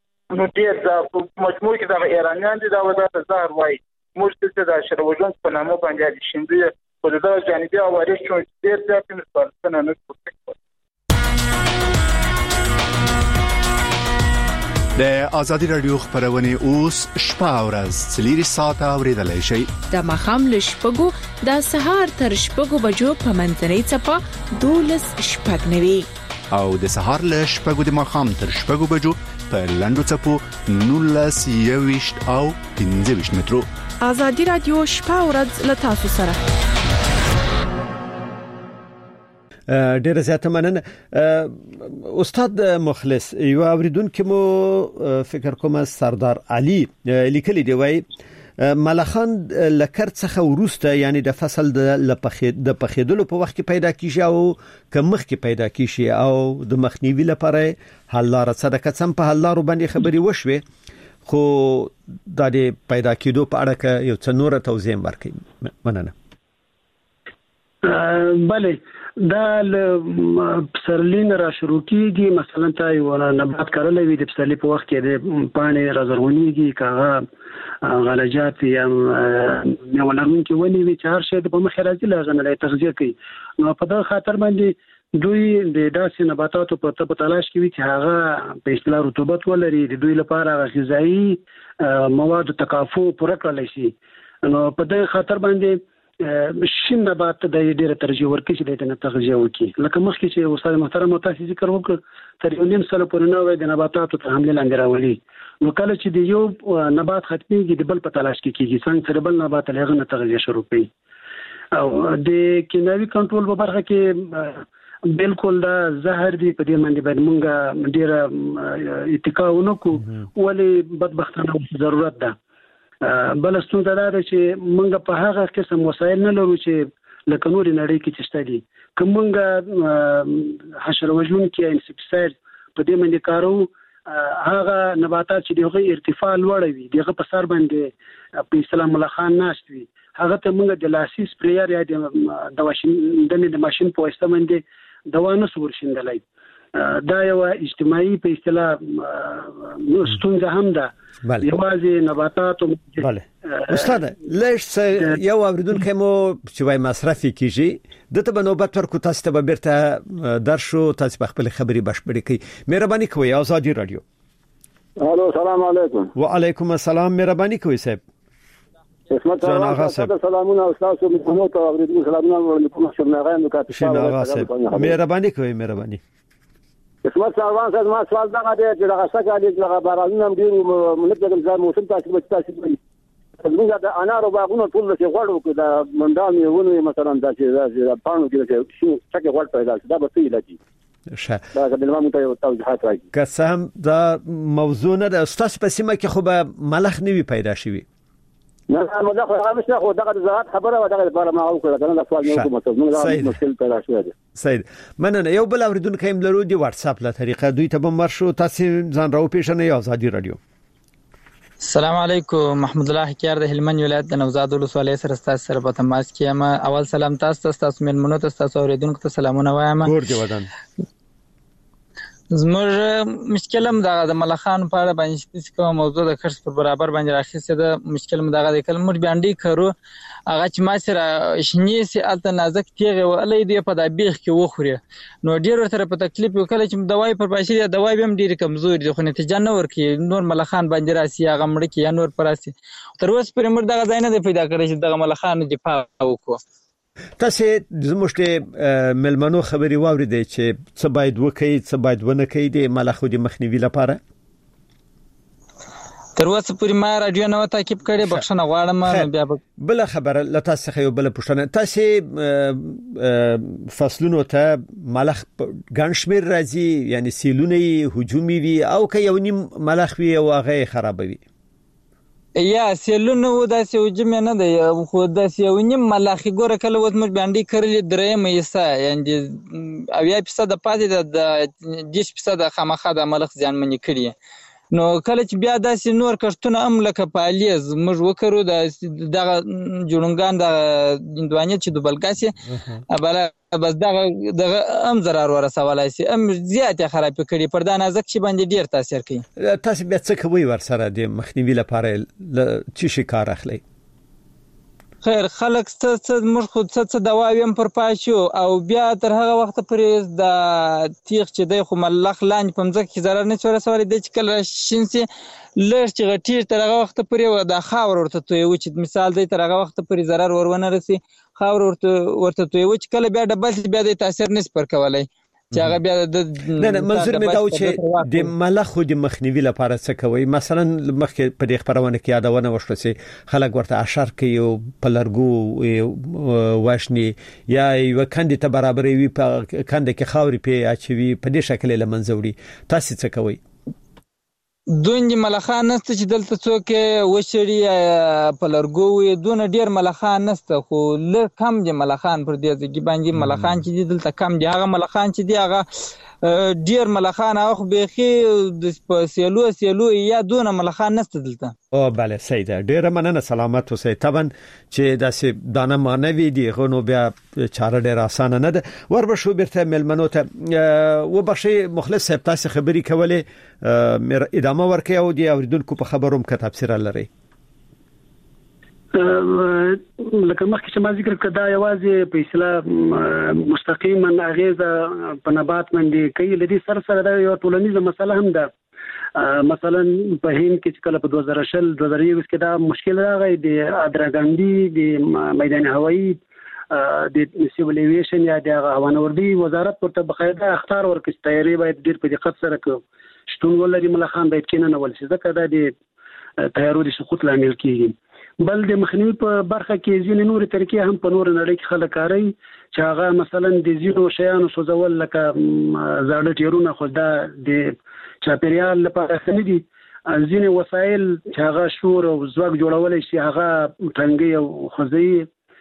ډېر د مجموع کې د ایرانیان دي دا ودا زهر وای موږ چې د شروجون په نامه باندې شیندي په دغه جانبي اوارې چې ډېر ځکه نسبتاً نه کوي د ازادي رادیو خبرونه اوس شپه او ورځ 3 ساعته اوریدلای شي د مخام لشپګو د سهار تر شپګو بجو په منځنۍ چپه 12 شپږنوي او د سهار لشپګو د مخام تر شپګو بجو په لندو چپو 19 او 15 مترو ازادي رادیو شپه او ورځ لتاسو سره ډیره زیاته مننه استاد مخلص یو اوریدونکو مو فکر کوم سردار علي لیکلی دی وای ملخان لکر څخه ورسته یعنی د فصل د پخېدلو په وخت کې پیدا کیږي او کمخ کې پیدا کیږي او د مخنیوي لپاره حل لاره صدقه سم په حل لارو باندې خبري وشوي خو د پیدا کېدو په اړه یو څه نور توضیح ورکړئ مننه بله دا پسرلین را شروع کیږي مثلا تا یو نبات کارلې وي د پسرلی په وخت کې د پانی راځرونیږي کاغه غلجات یا ولرمن کې ونی وي چې هر شی په مخ راځي لازم نه تغذیه کوي نو په دا خاطر باندې دوی د داسې نباتاتو په تلاش کې وي چې هغه په اصطلاح رطوبت ولري د دوی لپاره غذایی مواد تکافو پوره کړل شي نو په دې خاطر باندې شین نبات د ډیره ترجیح ورکړي چې د تغذیه وکړي لکه مخکې چې استاد محترم تاسو ذکر وکړ تر یو نیم سال پورې نو د نباتاتو ته حمله لاندې راولي نو کله چې د یو نبات ختميږي د بل په تلاش کې کیږي څنګه چې بل نبات لغه تغذیه شروع کوي او د کیمیاوي کنټرول په برخه کې بالکل دا زهر دی په دې باندې باید مونږ ډیره اتکا ونکو ولې بدبختانه ضرورت ده بل ستونزه ده چې موږ په هغه قسم وسایل نه لرو چې لکه نور نړۍ کې چې شته دي کوم موږ حشره وژونکي انسیکټساید په دې باندې کارو هغه نباتات چې دغه ارتفاع لوړ وي دغه په سر باندې په اسلام ملخان ناشوي هغه ته موږ د لاسي سپرییر یا د ماشين په واسطه باندې دوا نه ورشندلای دا یو اجتماعي په اصطلاح ستونزه هم ده یوازې نباتات بله استاد لږ یو اوریدونکو مو چې وای مصرفي کیږي دته به نوبت ورکو تاسو ته به بیرته درشو تاسو په خپل خبري بشپړی کی مهرباني کوئ ازادي رادیو الو السلام علیکم وعلیکم السلام مهرباني کوئ صاحب اسمت سلامونه او تاسو مهمه ته اوریدونکو سلامونه ولیکم شرناغان وکړه مهرباني کوئ مهرباني اسمت سلام صاحب ما سوال دا دی چې هغه څنګه دغه بارانونه هم ډیر منځګل ځای موسم تاسو به تاسو موږ د انارو باغونو ټول څه غوړو د منډامي ونه مثلا د پانو کې شو څنګه غوړ پیدا شي دا به څه لګي دا د بلمامو ته توضیحات راځي قسم دا موضوع نه د استاد په سیمه کې خو به ملخ نیوي پیدا شي نه ملخ هغه خو دغه زراعت خبره و دغه لپاره ما وکړه کنه د سوال یو کوم مشکل پیدا شوی دی سید مننه یو بل اوریدونکو هم لرو دی واتس اپ له طریقه دوی ته به مرشو تاسو ځان راو پیښنه یا ازادي رادیو السلام علیکم محمود الله حکیار د هلمند ولایت د نوزاد ولسوالۍ سره په تماس کې یم. اول سلام تاسو مېلمنو تاسو اوریدونکو ته سلامونه وایم. ګور دی ودان زموږ مشکلم د ملخان په اړه باندې کوم موضوع د خرڅ پر برابر باندې راخیسته د مشکلم دغه د کلمر باندې کړو هغه چې ما سره شنی سي الته نازک تیغه ولې دی په د بیخ کې وخوري نو ډیر ورته په تکلیف وکړي چې دوايي پر باشي دوايي هم ډیر کمزوري دي خو نتیجه نه ورکي نور ملخان باندې راسي هغه مړ کې یا نور پراسي تر اوسه پر مر دغه ځای نه پیدا کړی چې دغه ملخان دفاع وکړو. تاسو زموږ ملمنو خبري واوریدئ چې څه باید وکړي څه باید ونه کړي د ملخو د مخنیوي لپاره تر اوسه پورې ما رادیو نه تعقیب کړي بخښنه غواړم. بیا بل خبره لته څخه یو بل پوښتنه تاسو فصلونو ته ملخ ګنشمیر راځي یعنی سیلونه هجومي وي او که یو نیم ملخ وي او هغه خرابوي یا سیلونه و داسې هجوم نه دی خو داسې یو نیم ملخ ګوره کله وځ مې باندې کړل درې مېسا یعنی اویا پیسه د پاتې د 10% خامخا د ملخ ځان منی کړی نو کله چې بیا داسې نور کښتونه هم لکه پالیز موږ وکړو دغه جوړنګان د اندوانیت چې د بلګاسي بل بس دغه هم ضرر ورسولای شي هم زیات خراب کړي پر دا نازک شي باندې ډیر تاثیر کوي. تاسو بیا څه کوي ورسره د مخنیوي لپاره چې شي کار اخلي خیر خلک څه موږ خود څه دواویم پر پاشو او بیا تر هغه وخت پرې د تیغ چې د خو ملخ لاندې پمځک کې ضرر نه ورسولای د چې کله شینسي لږ چې غټیر تر هغه وخت پرې د خاور ورته توي و چې مثال دی تر هغه وخت پرې ضرر ورونه رسي خاور ورته توي و چې کله بیا ډبل بیا د تاثیر نس پر کولای چې هغه بیا نه منظور مې دا و چې د ملخو د مخنیوي لپاره څه کوي مثلا مخکې په دې خبرونه کې یادونه وشوه چې خلک ورته اشر کوي او په لرګو واشني یا یو کندې ته برابرې وي په کندې کې خاورې په اچوي په دې شکل له منځوري تاسو څه کوي دونج ملخان نسته چې دلته څوک وشړي په لرګو وي دون ډیر ملخان نسته خو لږ کم دي ملخان پر دې ځکه باندې ملخان چې دلته کم دي هغه ملخان چې دی هغه ډیر ملخان او بيخي د سیلو یا دون ملخان نسته دلته او bale سیده ډیر مننه سلامت اوسئ طبعا چې داسې دانه مانوي دي غونو بیا چاره ډیر اسانه نه ده وربشو برته ملمنو ته وبخشي مخلص صاحب تاسو خبري کوله ادامه ورکې او دی اوریدونکو په خبروم کې تفسیر لري لکه مخکې چې ما ذکر کړ دا یوازې په اصطلاح مستقیما اغیزه په نبات باندې کوي لدی سره دا یو ټولنیزه مسله هم ده مثلا په هند کې کله په 2020 کې دا مشکل راغی د ادراګاندي د میدان هوایی د سیول ایویشن یا د هوانوردی وزارت ورته بقاعده اختار ورکړي تیاری باید ډیر په دقت سره کوي شتون ولري ملخان باید کینه نه ولسي ځکه دا د تیارو د سقوط لامل کیږي بل د مخنیوي په برخه کې ځینې نور طریقې هم په نور نړۍ کې خلک کاروي چې هغه مثلا د زیرو شیانو سوزول لکه زاړه ټیرونه خو دا د چاپیریال لپاره ښه دي ځینې وسایل چې هغه شور او زواګ جوړول شي هغه ټنګي او خوځي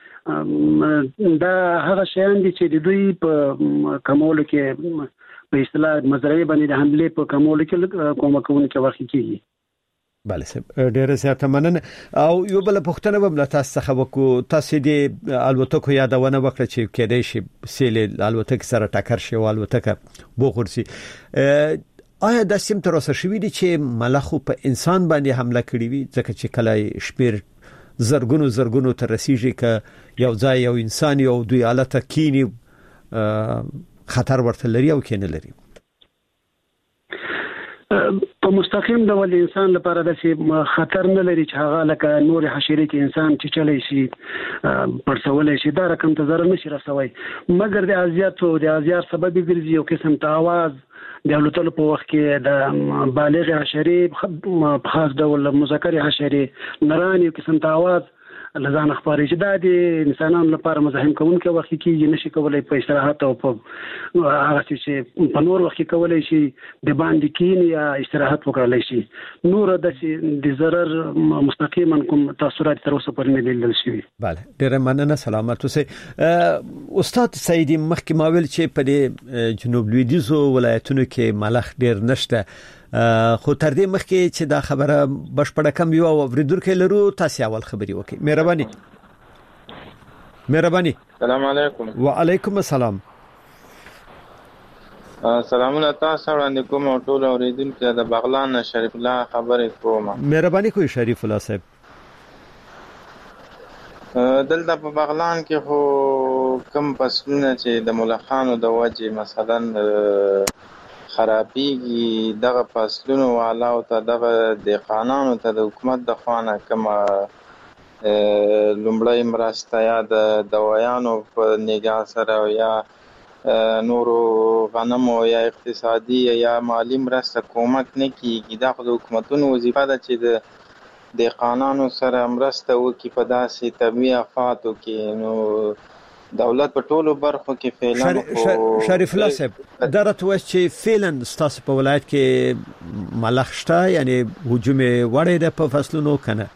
دا هغه شیان دي چې د دوی په کمولو کې په اصطلاح مزرعه باندې د حمله په کمولو کې کومه کوونکې واقع کیږي. بله سب ډیره زیاته مننه او یو بل پښتنه به تاسو څخه وکړو تاسو د الوتکو یادونه وکړه چې کېدای شي سیل الوتکه سره ټکر شي او الوتکه بوخورسي آیا د سیم تر اوسه شوې دي چې ملخو په انسان باندې حمله کړې وي ځکه چې کله شپیر زرګونو تر رسیږي ک یو ځای یو انسان یو دوی حالت کینی خطر ورته لري او کینه لري په مستقیم ډول انسان لپاره د خطر نه لري چې هغه لکه نور حشرې کې انسان چې چلی شي پړسولای شي دا رقم ته ضرر نشي رسوي مګر د اذیت سبب ګرځي یو قسم ته आवाज د الوتلو په وخت کې د بالغ حشرې په خاص ډول مذکر حشرې نران یو قسم ته आवाज لزان اخباري چې دا د انسانانو لپاره مزاحم کوونکی وخت کې نشي کولای په استراحت او په هغه چې په نور وخت کې کولای شي د باندې کین یا استراحت وکړای شي نور د ضرر مستقیما کوم تاثیرات تر اوسه پورې نه لیدل شوي. بله ډېر مننه سلامت اوسئ. استاد سعیدی مخکې ما ویل چې په دې جنوب لویدیځو ولایتونو کې ملخ ډېر نشته خو تر دې مخکې چې دا خبره بشپړه کم یو اوریدونکو لرو تاسو اول خبري وکړئ. مهرباني. السلام علیکم. وعلیکم السلام. سلامونه تاسو وړاندې کوم ټول اوریدونکو د بغلان شریف الله خبرې کوم. مهرباني کوئ شریف الله صاحب. دلته په بغلان کې خو کم فصلونه چې د ملخانو د وجې مثلا خرابېږي دغه فصلونو والاو ته دغه دهقانانو ته د حکومت د خوانه کومه لومړی مرسته یا د دوايانو په نگاه سره یا نورو غنمو یا اقتصادي یا مالی مرسته کومک نه کیږي. دا خو د حکومتونو وظیفه ده چې د دهقانانو سره مرسته وکړي په داسې طبیعي آفاتو کې. نو دولت په ټولو برخو کې فعلا شریف الله صاحب دا راته وایي چې فعلا ستاسو په ولایت کې ملخ شته یعنی هجوم وړی ده په فصلونو کنه؟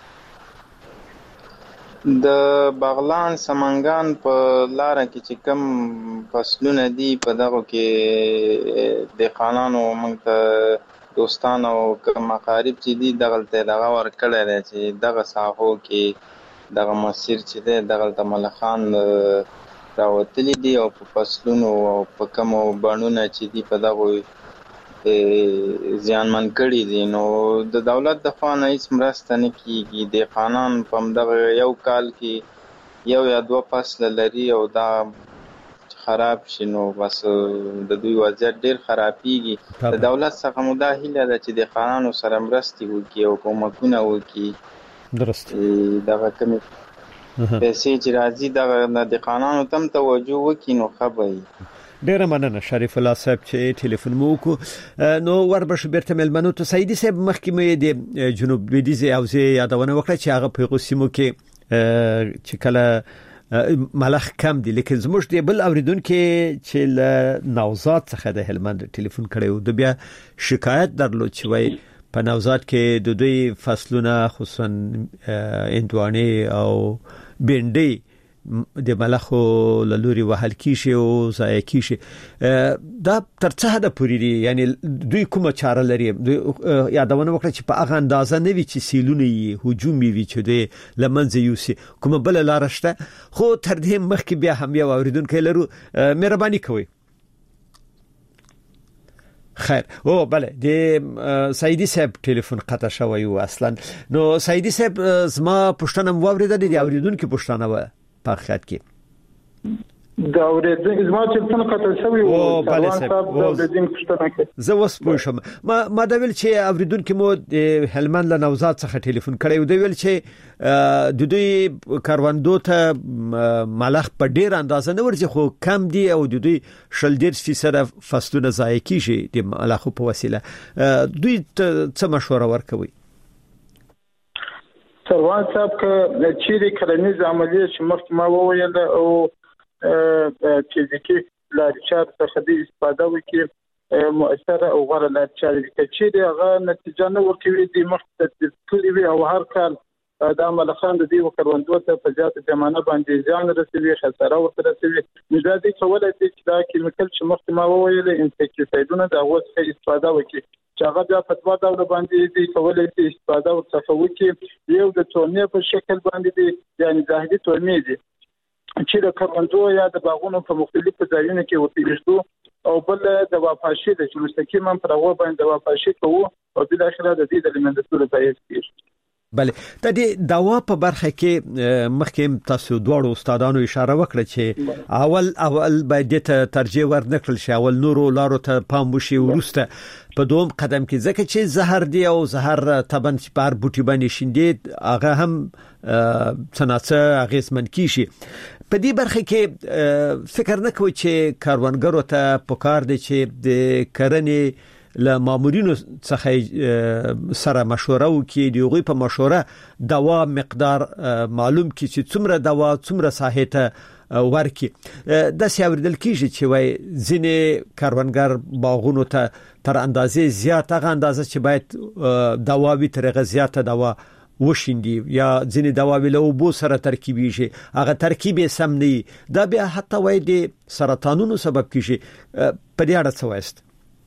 د بغلان سمنګان په لاره کې چې کم فصلونه دي په دغه کې دهقانانو موږ ته دوستان او کم اقارب چې دي دغه ورکړی دی چې دغه ساحو کې دغه مسیر چې دی دغه ملخان راوتلی دي او په فصلونو او په کومو بڼونه چې دي په دغه زیانمن کړي دي. نو د دولت د خوا نه هیڅ مرسته نه کیږي. دهقانان په همدغه یو کال کې یو یا دوه فصله لري او دا خراب شي نو بس د دوی وضعیت ډېر خرابېږي. د دولت څخه مو دا هیله ده چې دهقانانو سره مرستې وکړي او کومکونه وکړي. درست. دغه کمې پیسې چې راځي د دهقانانو تم توجه وکړي نو ښه به وي. ډېر مننه شریف الله صاحب چې ټلیفون مو وکړو. نو وربشه بیرته ملمنو ته سعیدی صاحب مخکې مې د جنوب لویدیځ حوزې یادونه وکړه چې هغه په قسمو کې چې کله ملخ کم دي لیکن زموږ د بل اوریدونکو چې له نوزاد څخه د هلمند ټلیفون کړو د بیا شکایت درلود چې وای په نوزاد کې د دوی فصلونه خصوصا اندواني او بینډي د ملخو لوري وهل کیږي او ضایع کیږي. دا تر څه حد پورې دي یعنی دوی کومه چاره لري؟ یادونه وکړه چې په هغه اندازه نه وی چې سیلونه یې هجوم وی چې د لمنځه یوسي کومه بل لار شته. خو تر دې مخکې بیا هم یو اوریدونکو لرو. مهرباني کوئ. خیر او بله د سعیدی صاحب ټلیفون قطع شوی و اصلا. نو سعیدی صاحب زما پښتنه واوریده د اوریدونکو پښتنه و په خاط کې دا اوریدونکو زما ټلیفون قطع شوی و بله صاحب زه اوس پوه شم. ما دا ویل چې اوریدونکو مو د هلمند له نوزاد څخه ټلیفون کړی و دا ویل چې د دوی کاروندو ته ملخ په ډیر اندازه نه ورځي خو کم دي او د دوی 30% فصلونه ضایع کیږي د ملخو په وسیله. دوی څه مشوره ورکوي؟ سروان صاحب که چیرې کلنیز عملیه چې مخکې ما وویل او فزیکي لارچار څخه د استفاده وکړي مؤثره او غوره لارچار دي چې هغه نتیجه نه ورکوي د مخ ته کلی وي او هر کال د ملخان د دې کروندو ته په زیاته پیمانه باندې ځان رسوي خساره ورته رسوي. نو دا د کولای شي چې دا کیمیکل چې مخکې ما وویل انسیکټیسایډونه د هغه څخه استفاده وکړي چې هغه بیا په دوه ډول باندې دي کولای شي استفاده ورڅخه وکړي. یو د تورمې په شکل باندې دي یعنی ظاهري تورمې دي چې د کروندو یا د باغونو په مختلفو ځایونو کې ورتېږي او بل د واپاشي د چې مستقیما پر هغه باندې د واپاشي کوو او بل اخره د دې د لمندستو په هیڅ کې بله د دې دوا په برخه کې مخکې تاسو دوه استادانو اشاره وکړه چې اول باید ته ترجیح ورنکړل شي اول نورو لارو ته پام وشي ورسته په دوم قدم کې ځکه چې زهر دی او زهر تبن پر بوټي باندې شیندې هغه هم څنګه اغیزمن کیږي په دې برخه کې فکر نه کوي چې کاروانګرو ته پکار دي چې د کرنې له مامورینو څخه سره مشوره وکړي د یوغي په مشوره دوا مقدار معلوم کړي چې څومره دوا څومره ساحه ته ورکی د سیاوردل کیږي چې وای ځینې کاروانګر باغونو ته تر اندازې زیاته اندازه چې باید دواوی ترغه زیاته دوا وشیندي یا ځینې دواوی له وبو سره ترکیبیږي هغه ترکیب سم نه دا بیا حتی وای د سرطانونو سبب کیږي په دې اړه څه وایست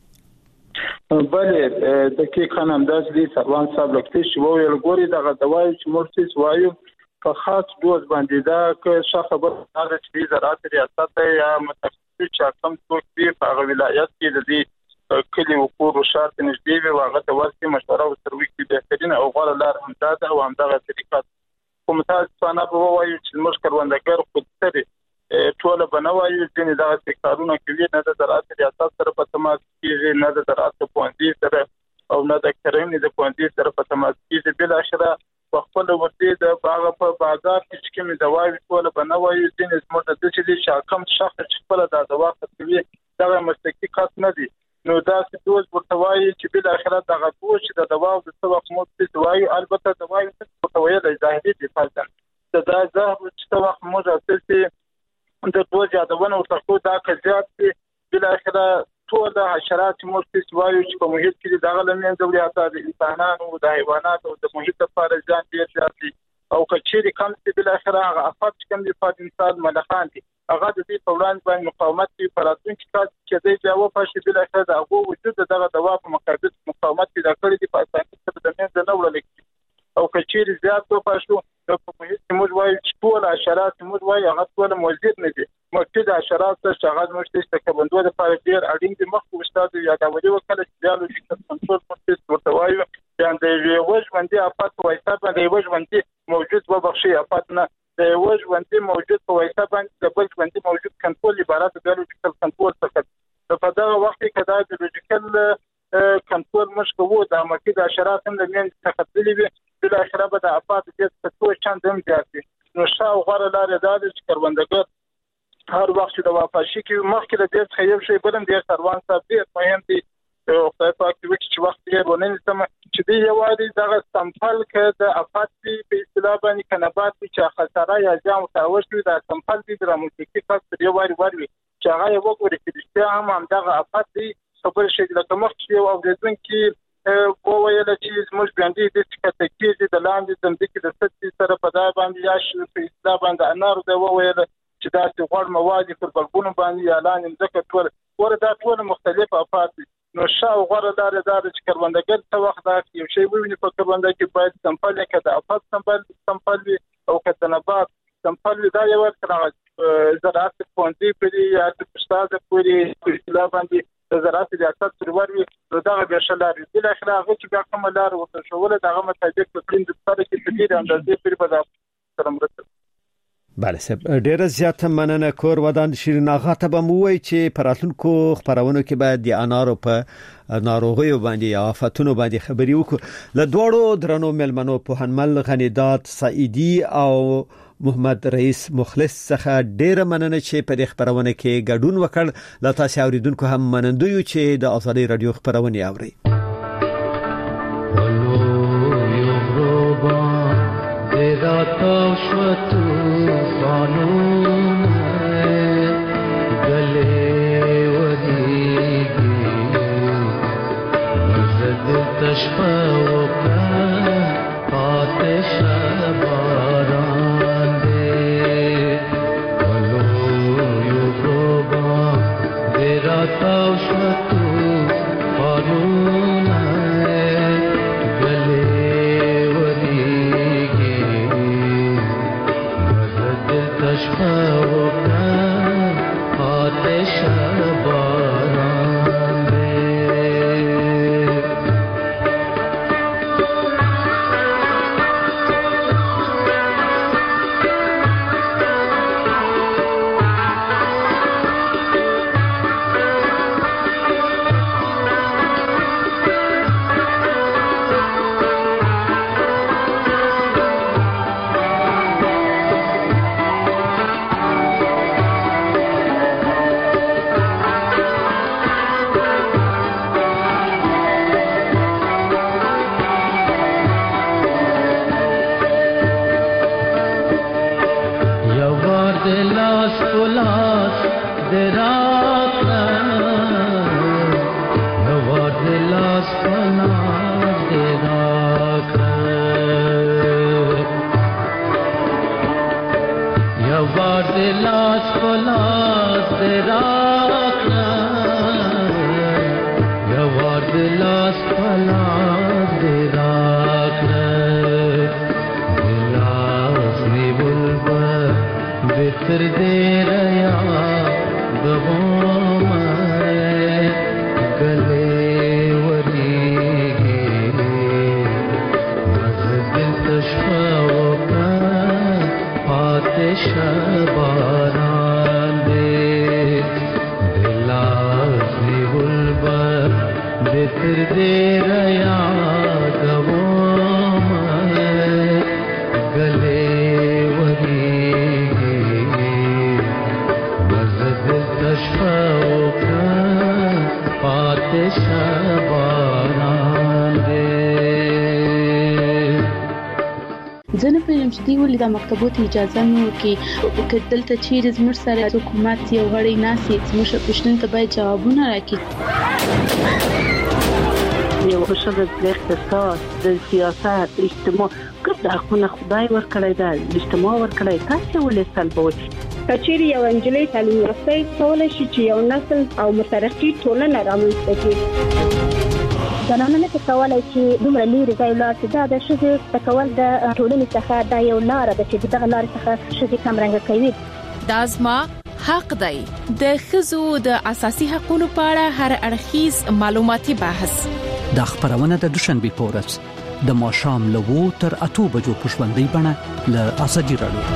بله دقیقاً همداس دي سروان صاحب لکه چې وایي ګوري دغه دوايي چې مرتس وایو په خاص دوز باندې دا که څه خبر هغه چې زراعت ریاست یا متخصص چې کوم څوک دی په هغه ولایت کې د دې کلی او کور شرط نږدې وي واغه ته ورته مشوره وسروي کې بهترین او غوړه لار همداده او همدغه طریقه کوم تاسو څنګه به وایي چې موږ کاروانګر خود سره ټول بنوایي چې دا کارونه کوي نه د زراعت ریاست سره په تماس کې نه د زراعت پوهنځي سره او نه د کرنې د پوهنځي سره په تماس کې بل اشره په خپل ورته د باغ په بازار کې کوم دواوی ټول بنوایي چې زموږ د دې چې کوم شخص خپل د دوا خپلوي دا مسلکي کس نه دي نو دا چې دوز ورتوایي چې بل اخره دغه دوز چې د دوا د سبق مو څه وایي البته دواوی څه ورتوایي د ظاهري دي فلسفه دا زه چې سبق مو راځي د دوز یادونه او تاسو دا کزيات بل اخره ټول حشرات مرتس وایو چې په محیط کې دغه لمن ضروري حتی د انسانانو او د حیواناتو او د محیط لپاره ځان ډیر زیات او کچېری کم چې بل اخره هغه افات کوم د فاد انسان ملخان دي هغه د دې په وړاندې باندې مقاومت کوي پراتون چې د جواب فاشي بل اخره د هغه وجود دغه دوا په مقابل مقاومت پیدا کړی دی په اساس چې د منځ نه وړل او کچېری زیات په پښتو په محیط کې موږ وایو چې ټول حشرات موږ وایو هغه ټول موجود نه دي مفید حشرات څخه هغه مشته تکبندو د لپاره ډیر اړین دي مخکې استاد یادولې وکړه چې بیولوژیکل کنټرول پروسس ورته وایو یان د ویوج باندې افات وایسا باندې ویوج باندې موجود وبخشي افات نه د ویوج باندې موجود په وایسا باندې د بل باندې موجود کنټرول عبارت د بیولوژیکل کنټرول څخه په دا وخت کې دا بیولوژیکل کنټرول مشکو د مفید حشرات هم د مين تخصصي وي بل اخره به د افات د څه چاند هم زیات نو شاو غره لار د چې کاروانګر هر وخت د وافاشي کې مخکې د دې څخه یو شی بلم ډیر سروان صاحب ډیر مهم دي او خدای پاک دې چې وخت یې ونه سم چې دی یوازې دغه سمپل کې د افات په اصطلاح باندې کنابات چې خساره یا ځم متوجه د سمپل دې د موسیقي فقط یو واری چې هغه یو وګوري چې هم دغه افات دی خبر شي د مخکې او د ځنکې په ویل چې زموږ باندې د څه د لاندې زمدکې د ستې سره په دا باندې یا شي په اصطلاح باندې انار د ویل چې دا چې غوړ مواد پر بلګونو باندې اعلان ځکه ټول ورته ټول مختلف افات نو شاو غره دار چې کاروانګر څه وخت دا یو شی ویني په کاروانګر کې باید سمپل کې د افات سمپل او کتنبات سمپل دا یو څه زراعت پوهنځي په یا د استاد په اصطلاح باندې زراعت ریاست پروري دغه بشلاري د اخره هغه چې بیا کوم لار وته شوله دغه مطابق په پرند سره کې تدبیر اندازې پر په سره مرسته بله سب ډیره زیاته مننه کور ودان شیرین اغا ته به موي چې پراتونکو خبرونو کې باید د انارو په ناروغي باندې یا آفاتونو باندې خبري وکړو له دوړو درنو ملمنو په هنمل غنیدات سعیدی او محمد رئیس مخلص څخه ډیره مننه چې په خبرونه کې ګډون وکړ لا تاسو اوریدونکو هم منندوی چې د ازادي رادیو خبرونه اوري د مکتبوت اجازه مو کې دلته چیرې زموږ سره حکومت یو غړی ناسي زموږ پښتون ته باید جوابونه راکړي. یو شخص د اقتصاد د سیاست اجتماع کله خونه خدای ورکړی دا اجتماع ورکړی تاسو ولې سلبوي کچېری یو انجلۍ تعلیم یافته کولای شي چې یو نسل او مترقي ټولنه رامنځته کړي. زنانه نه کولای چې دومره لري ځای لا چې دا د شذ تکول د ټولنې څخه دا یو لار ده چې دغه لار څخه شذ کم رنګ کوي. دازما حق دی د خزو د اساسي حقوقو په اړه هر اړخیز معلوماتي بحث د خبرونه د دوشنبه پورس د ماشام لوو تر 8 بجو پښوندې بڼه ل ازادي رادیو.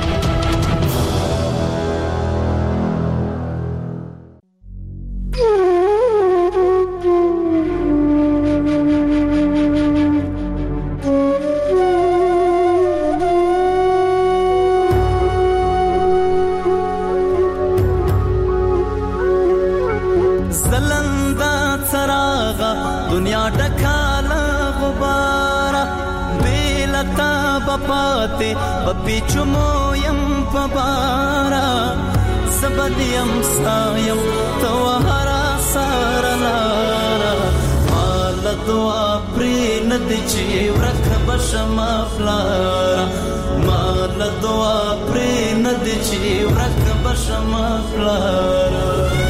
پپیچمو یم پبارا زبدیم سایم تو هرا سارلارا مال دعا پرین دچی ورک بشم افلارا مال دعا پرین دچی ورک بشم افلارا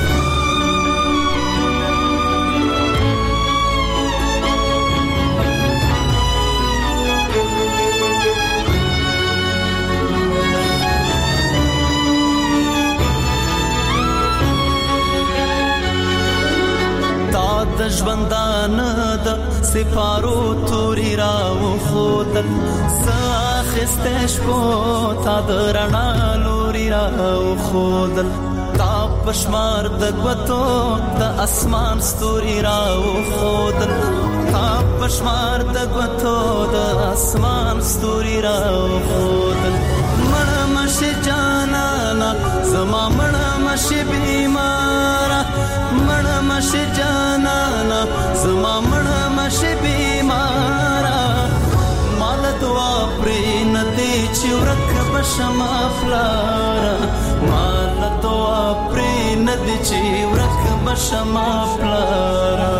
د ژوندان د سپارو توري راو خودل ساخستش کو تا درنا لوري راو خودل تا پشمار د غوتو د اسمان ستوري راو خودل تا پشمار د غوتو د اسمان ستوري راو خودل مړ مش جانانا زما مړ مش بیمارا مړ مش جانانا زما مړ مش بیمارا مال دعا پرین دې چې ورک بشم افلارا مال دعا پرین دې چې ورک بشم افلارا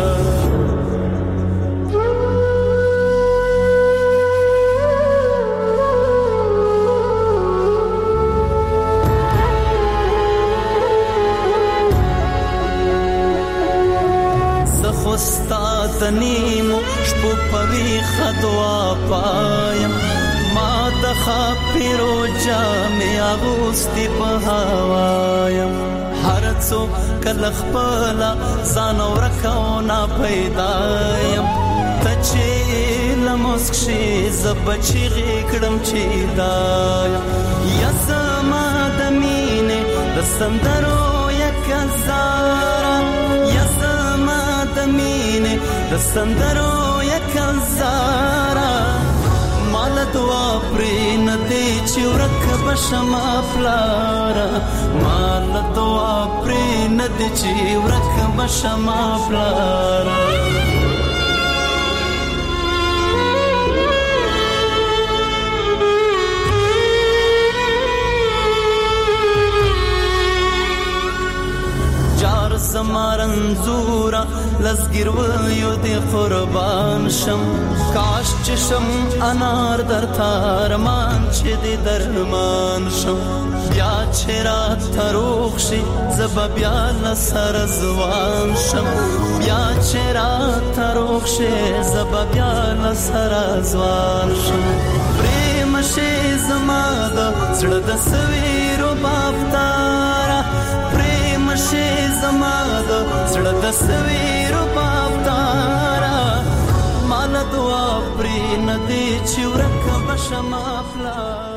استاد نیمو شپو پوی خدوا پایم ما د خپرو جامې اغوستي په هوایم هر څو کله خپل ځان ورکاونا پیدایم تچې لمسک شي زبچې غکړم چې دایم یا سما د مینې د سندرو یک زارا یا مینه د سندرو یک زارا مال دعا پرین دې چې ورک بشم افلارا مال دعا پرین دې چې ورک بشم افلارا زمارنزورا لزګرویو دی قربان شم کاش چشم انار در تارمان چې دی درمان شم بیا چې را تروخ شي زب بیا لسر زوان شم بیا چې را تروخ شي زب بیا لسر زوان شم پریم شي زما د زړه د سویرو بافتارا پریم شي زما د زړه د سویرو بافتارا مال دعا پرې ندی چې ورک بشم افلا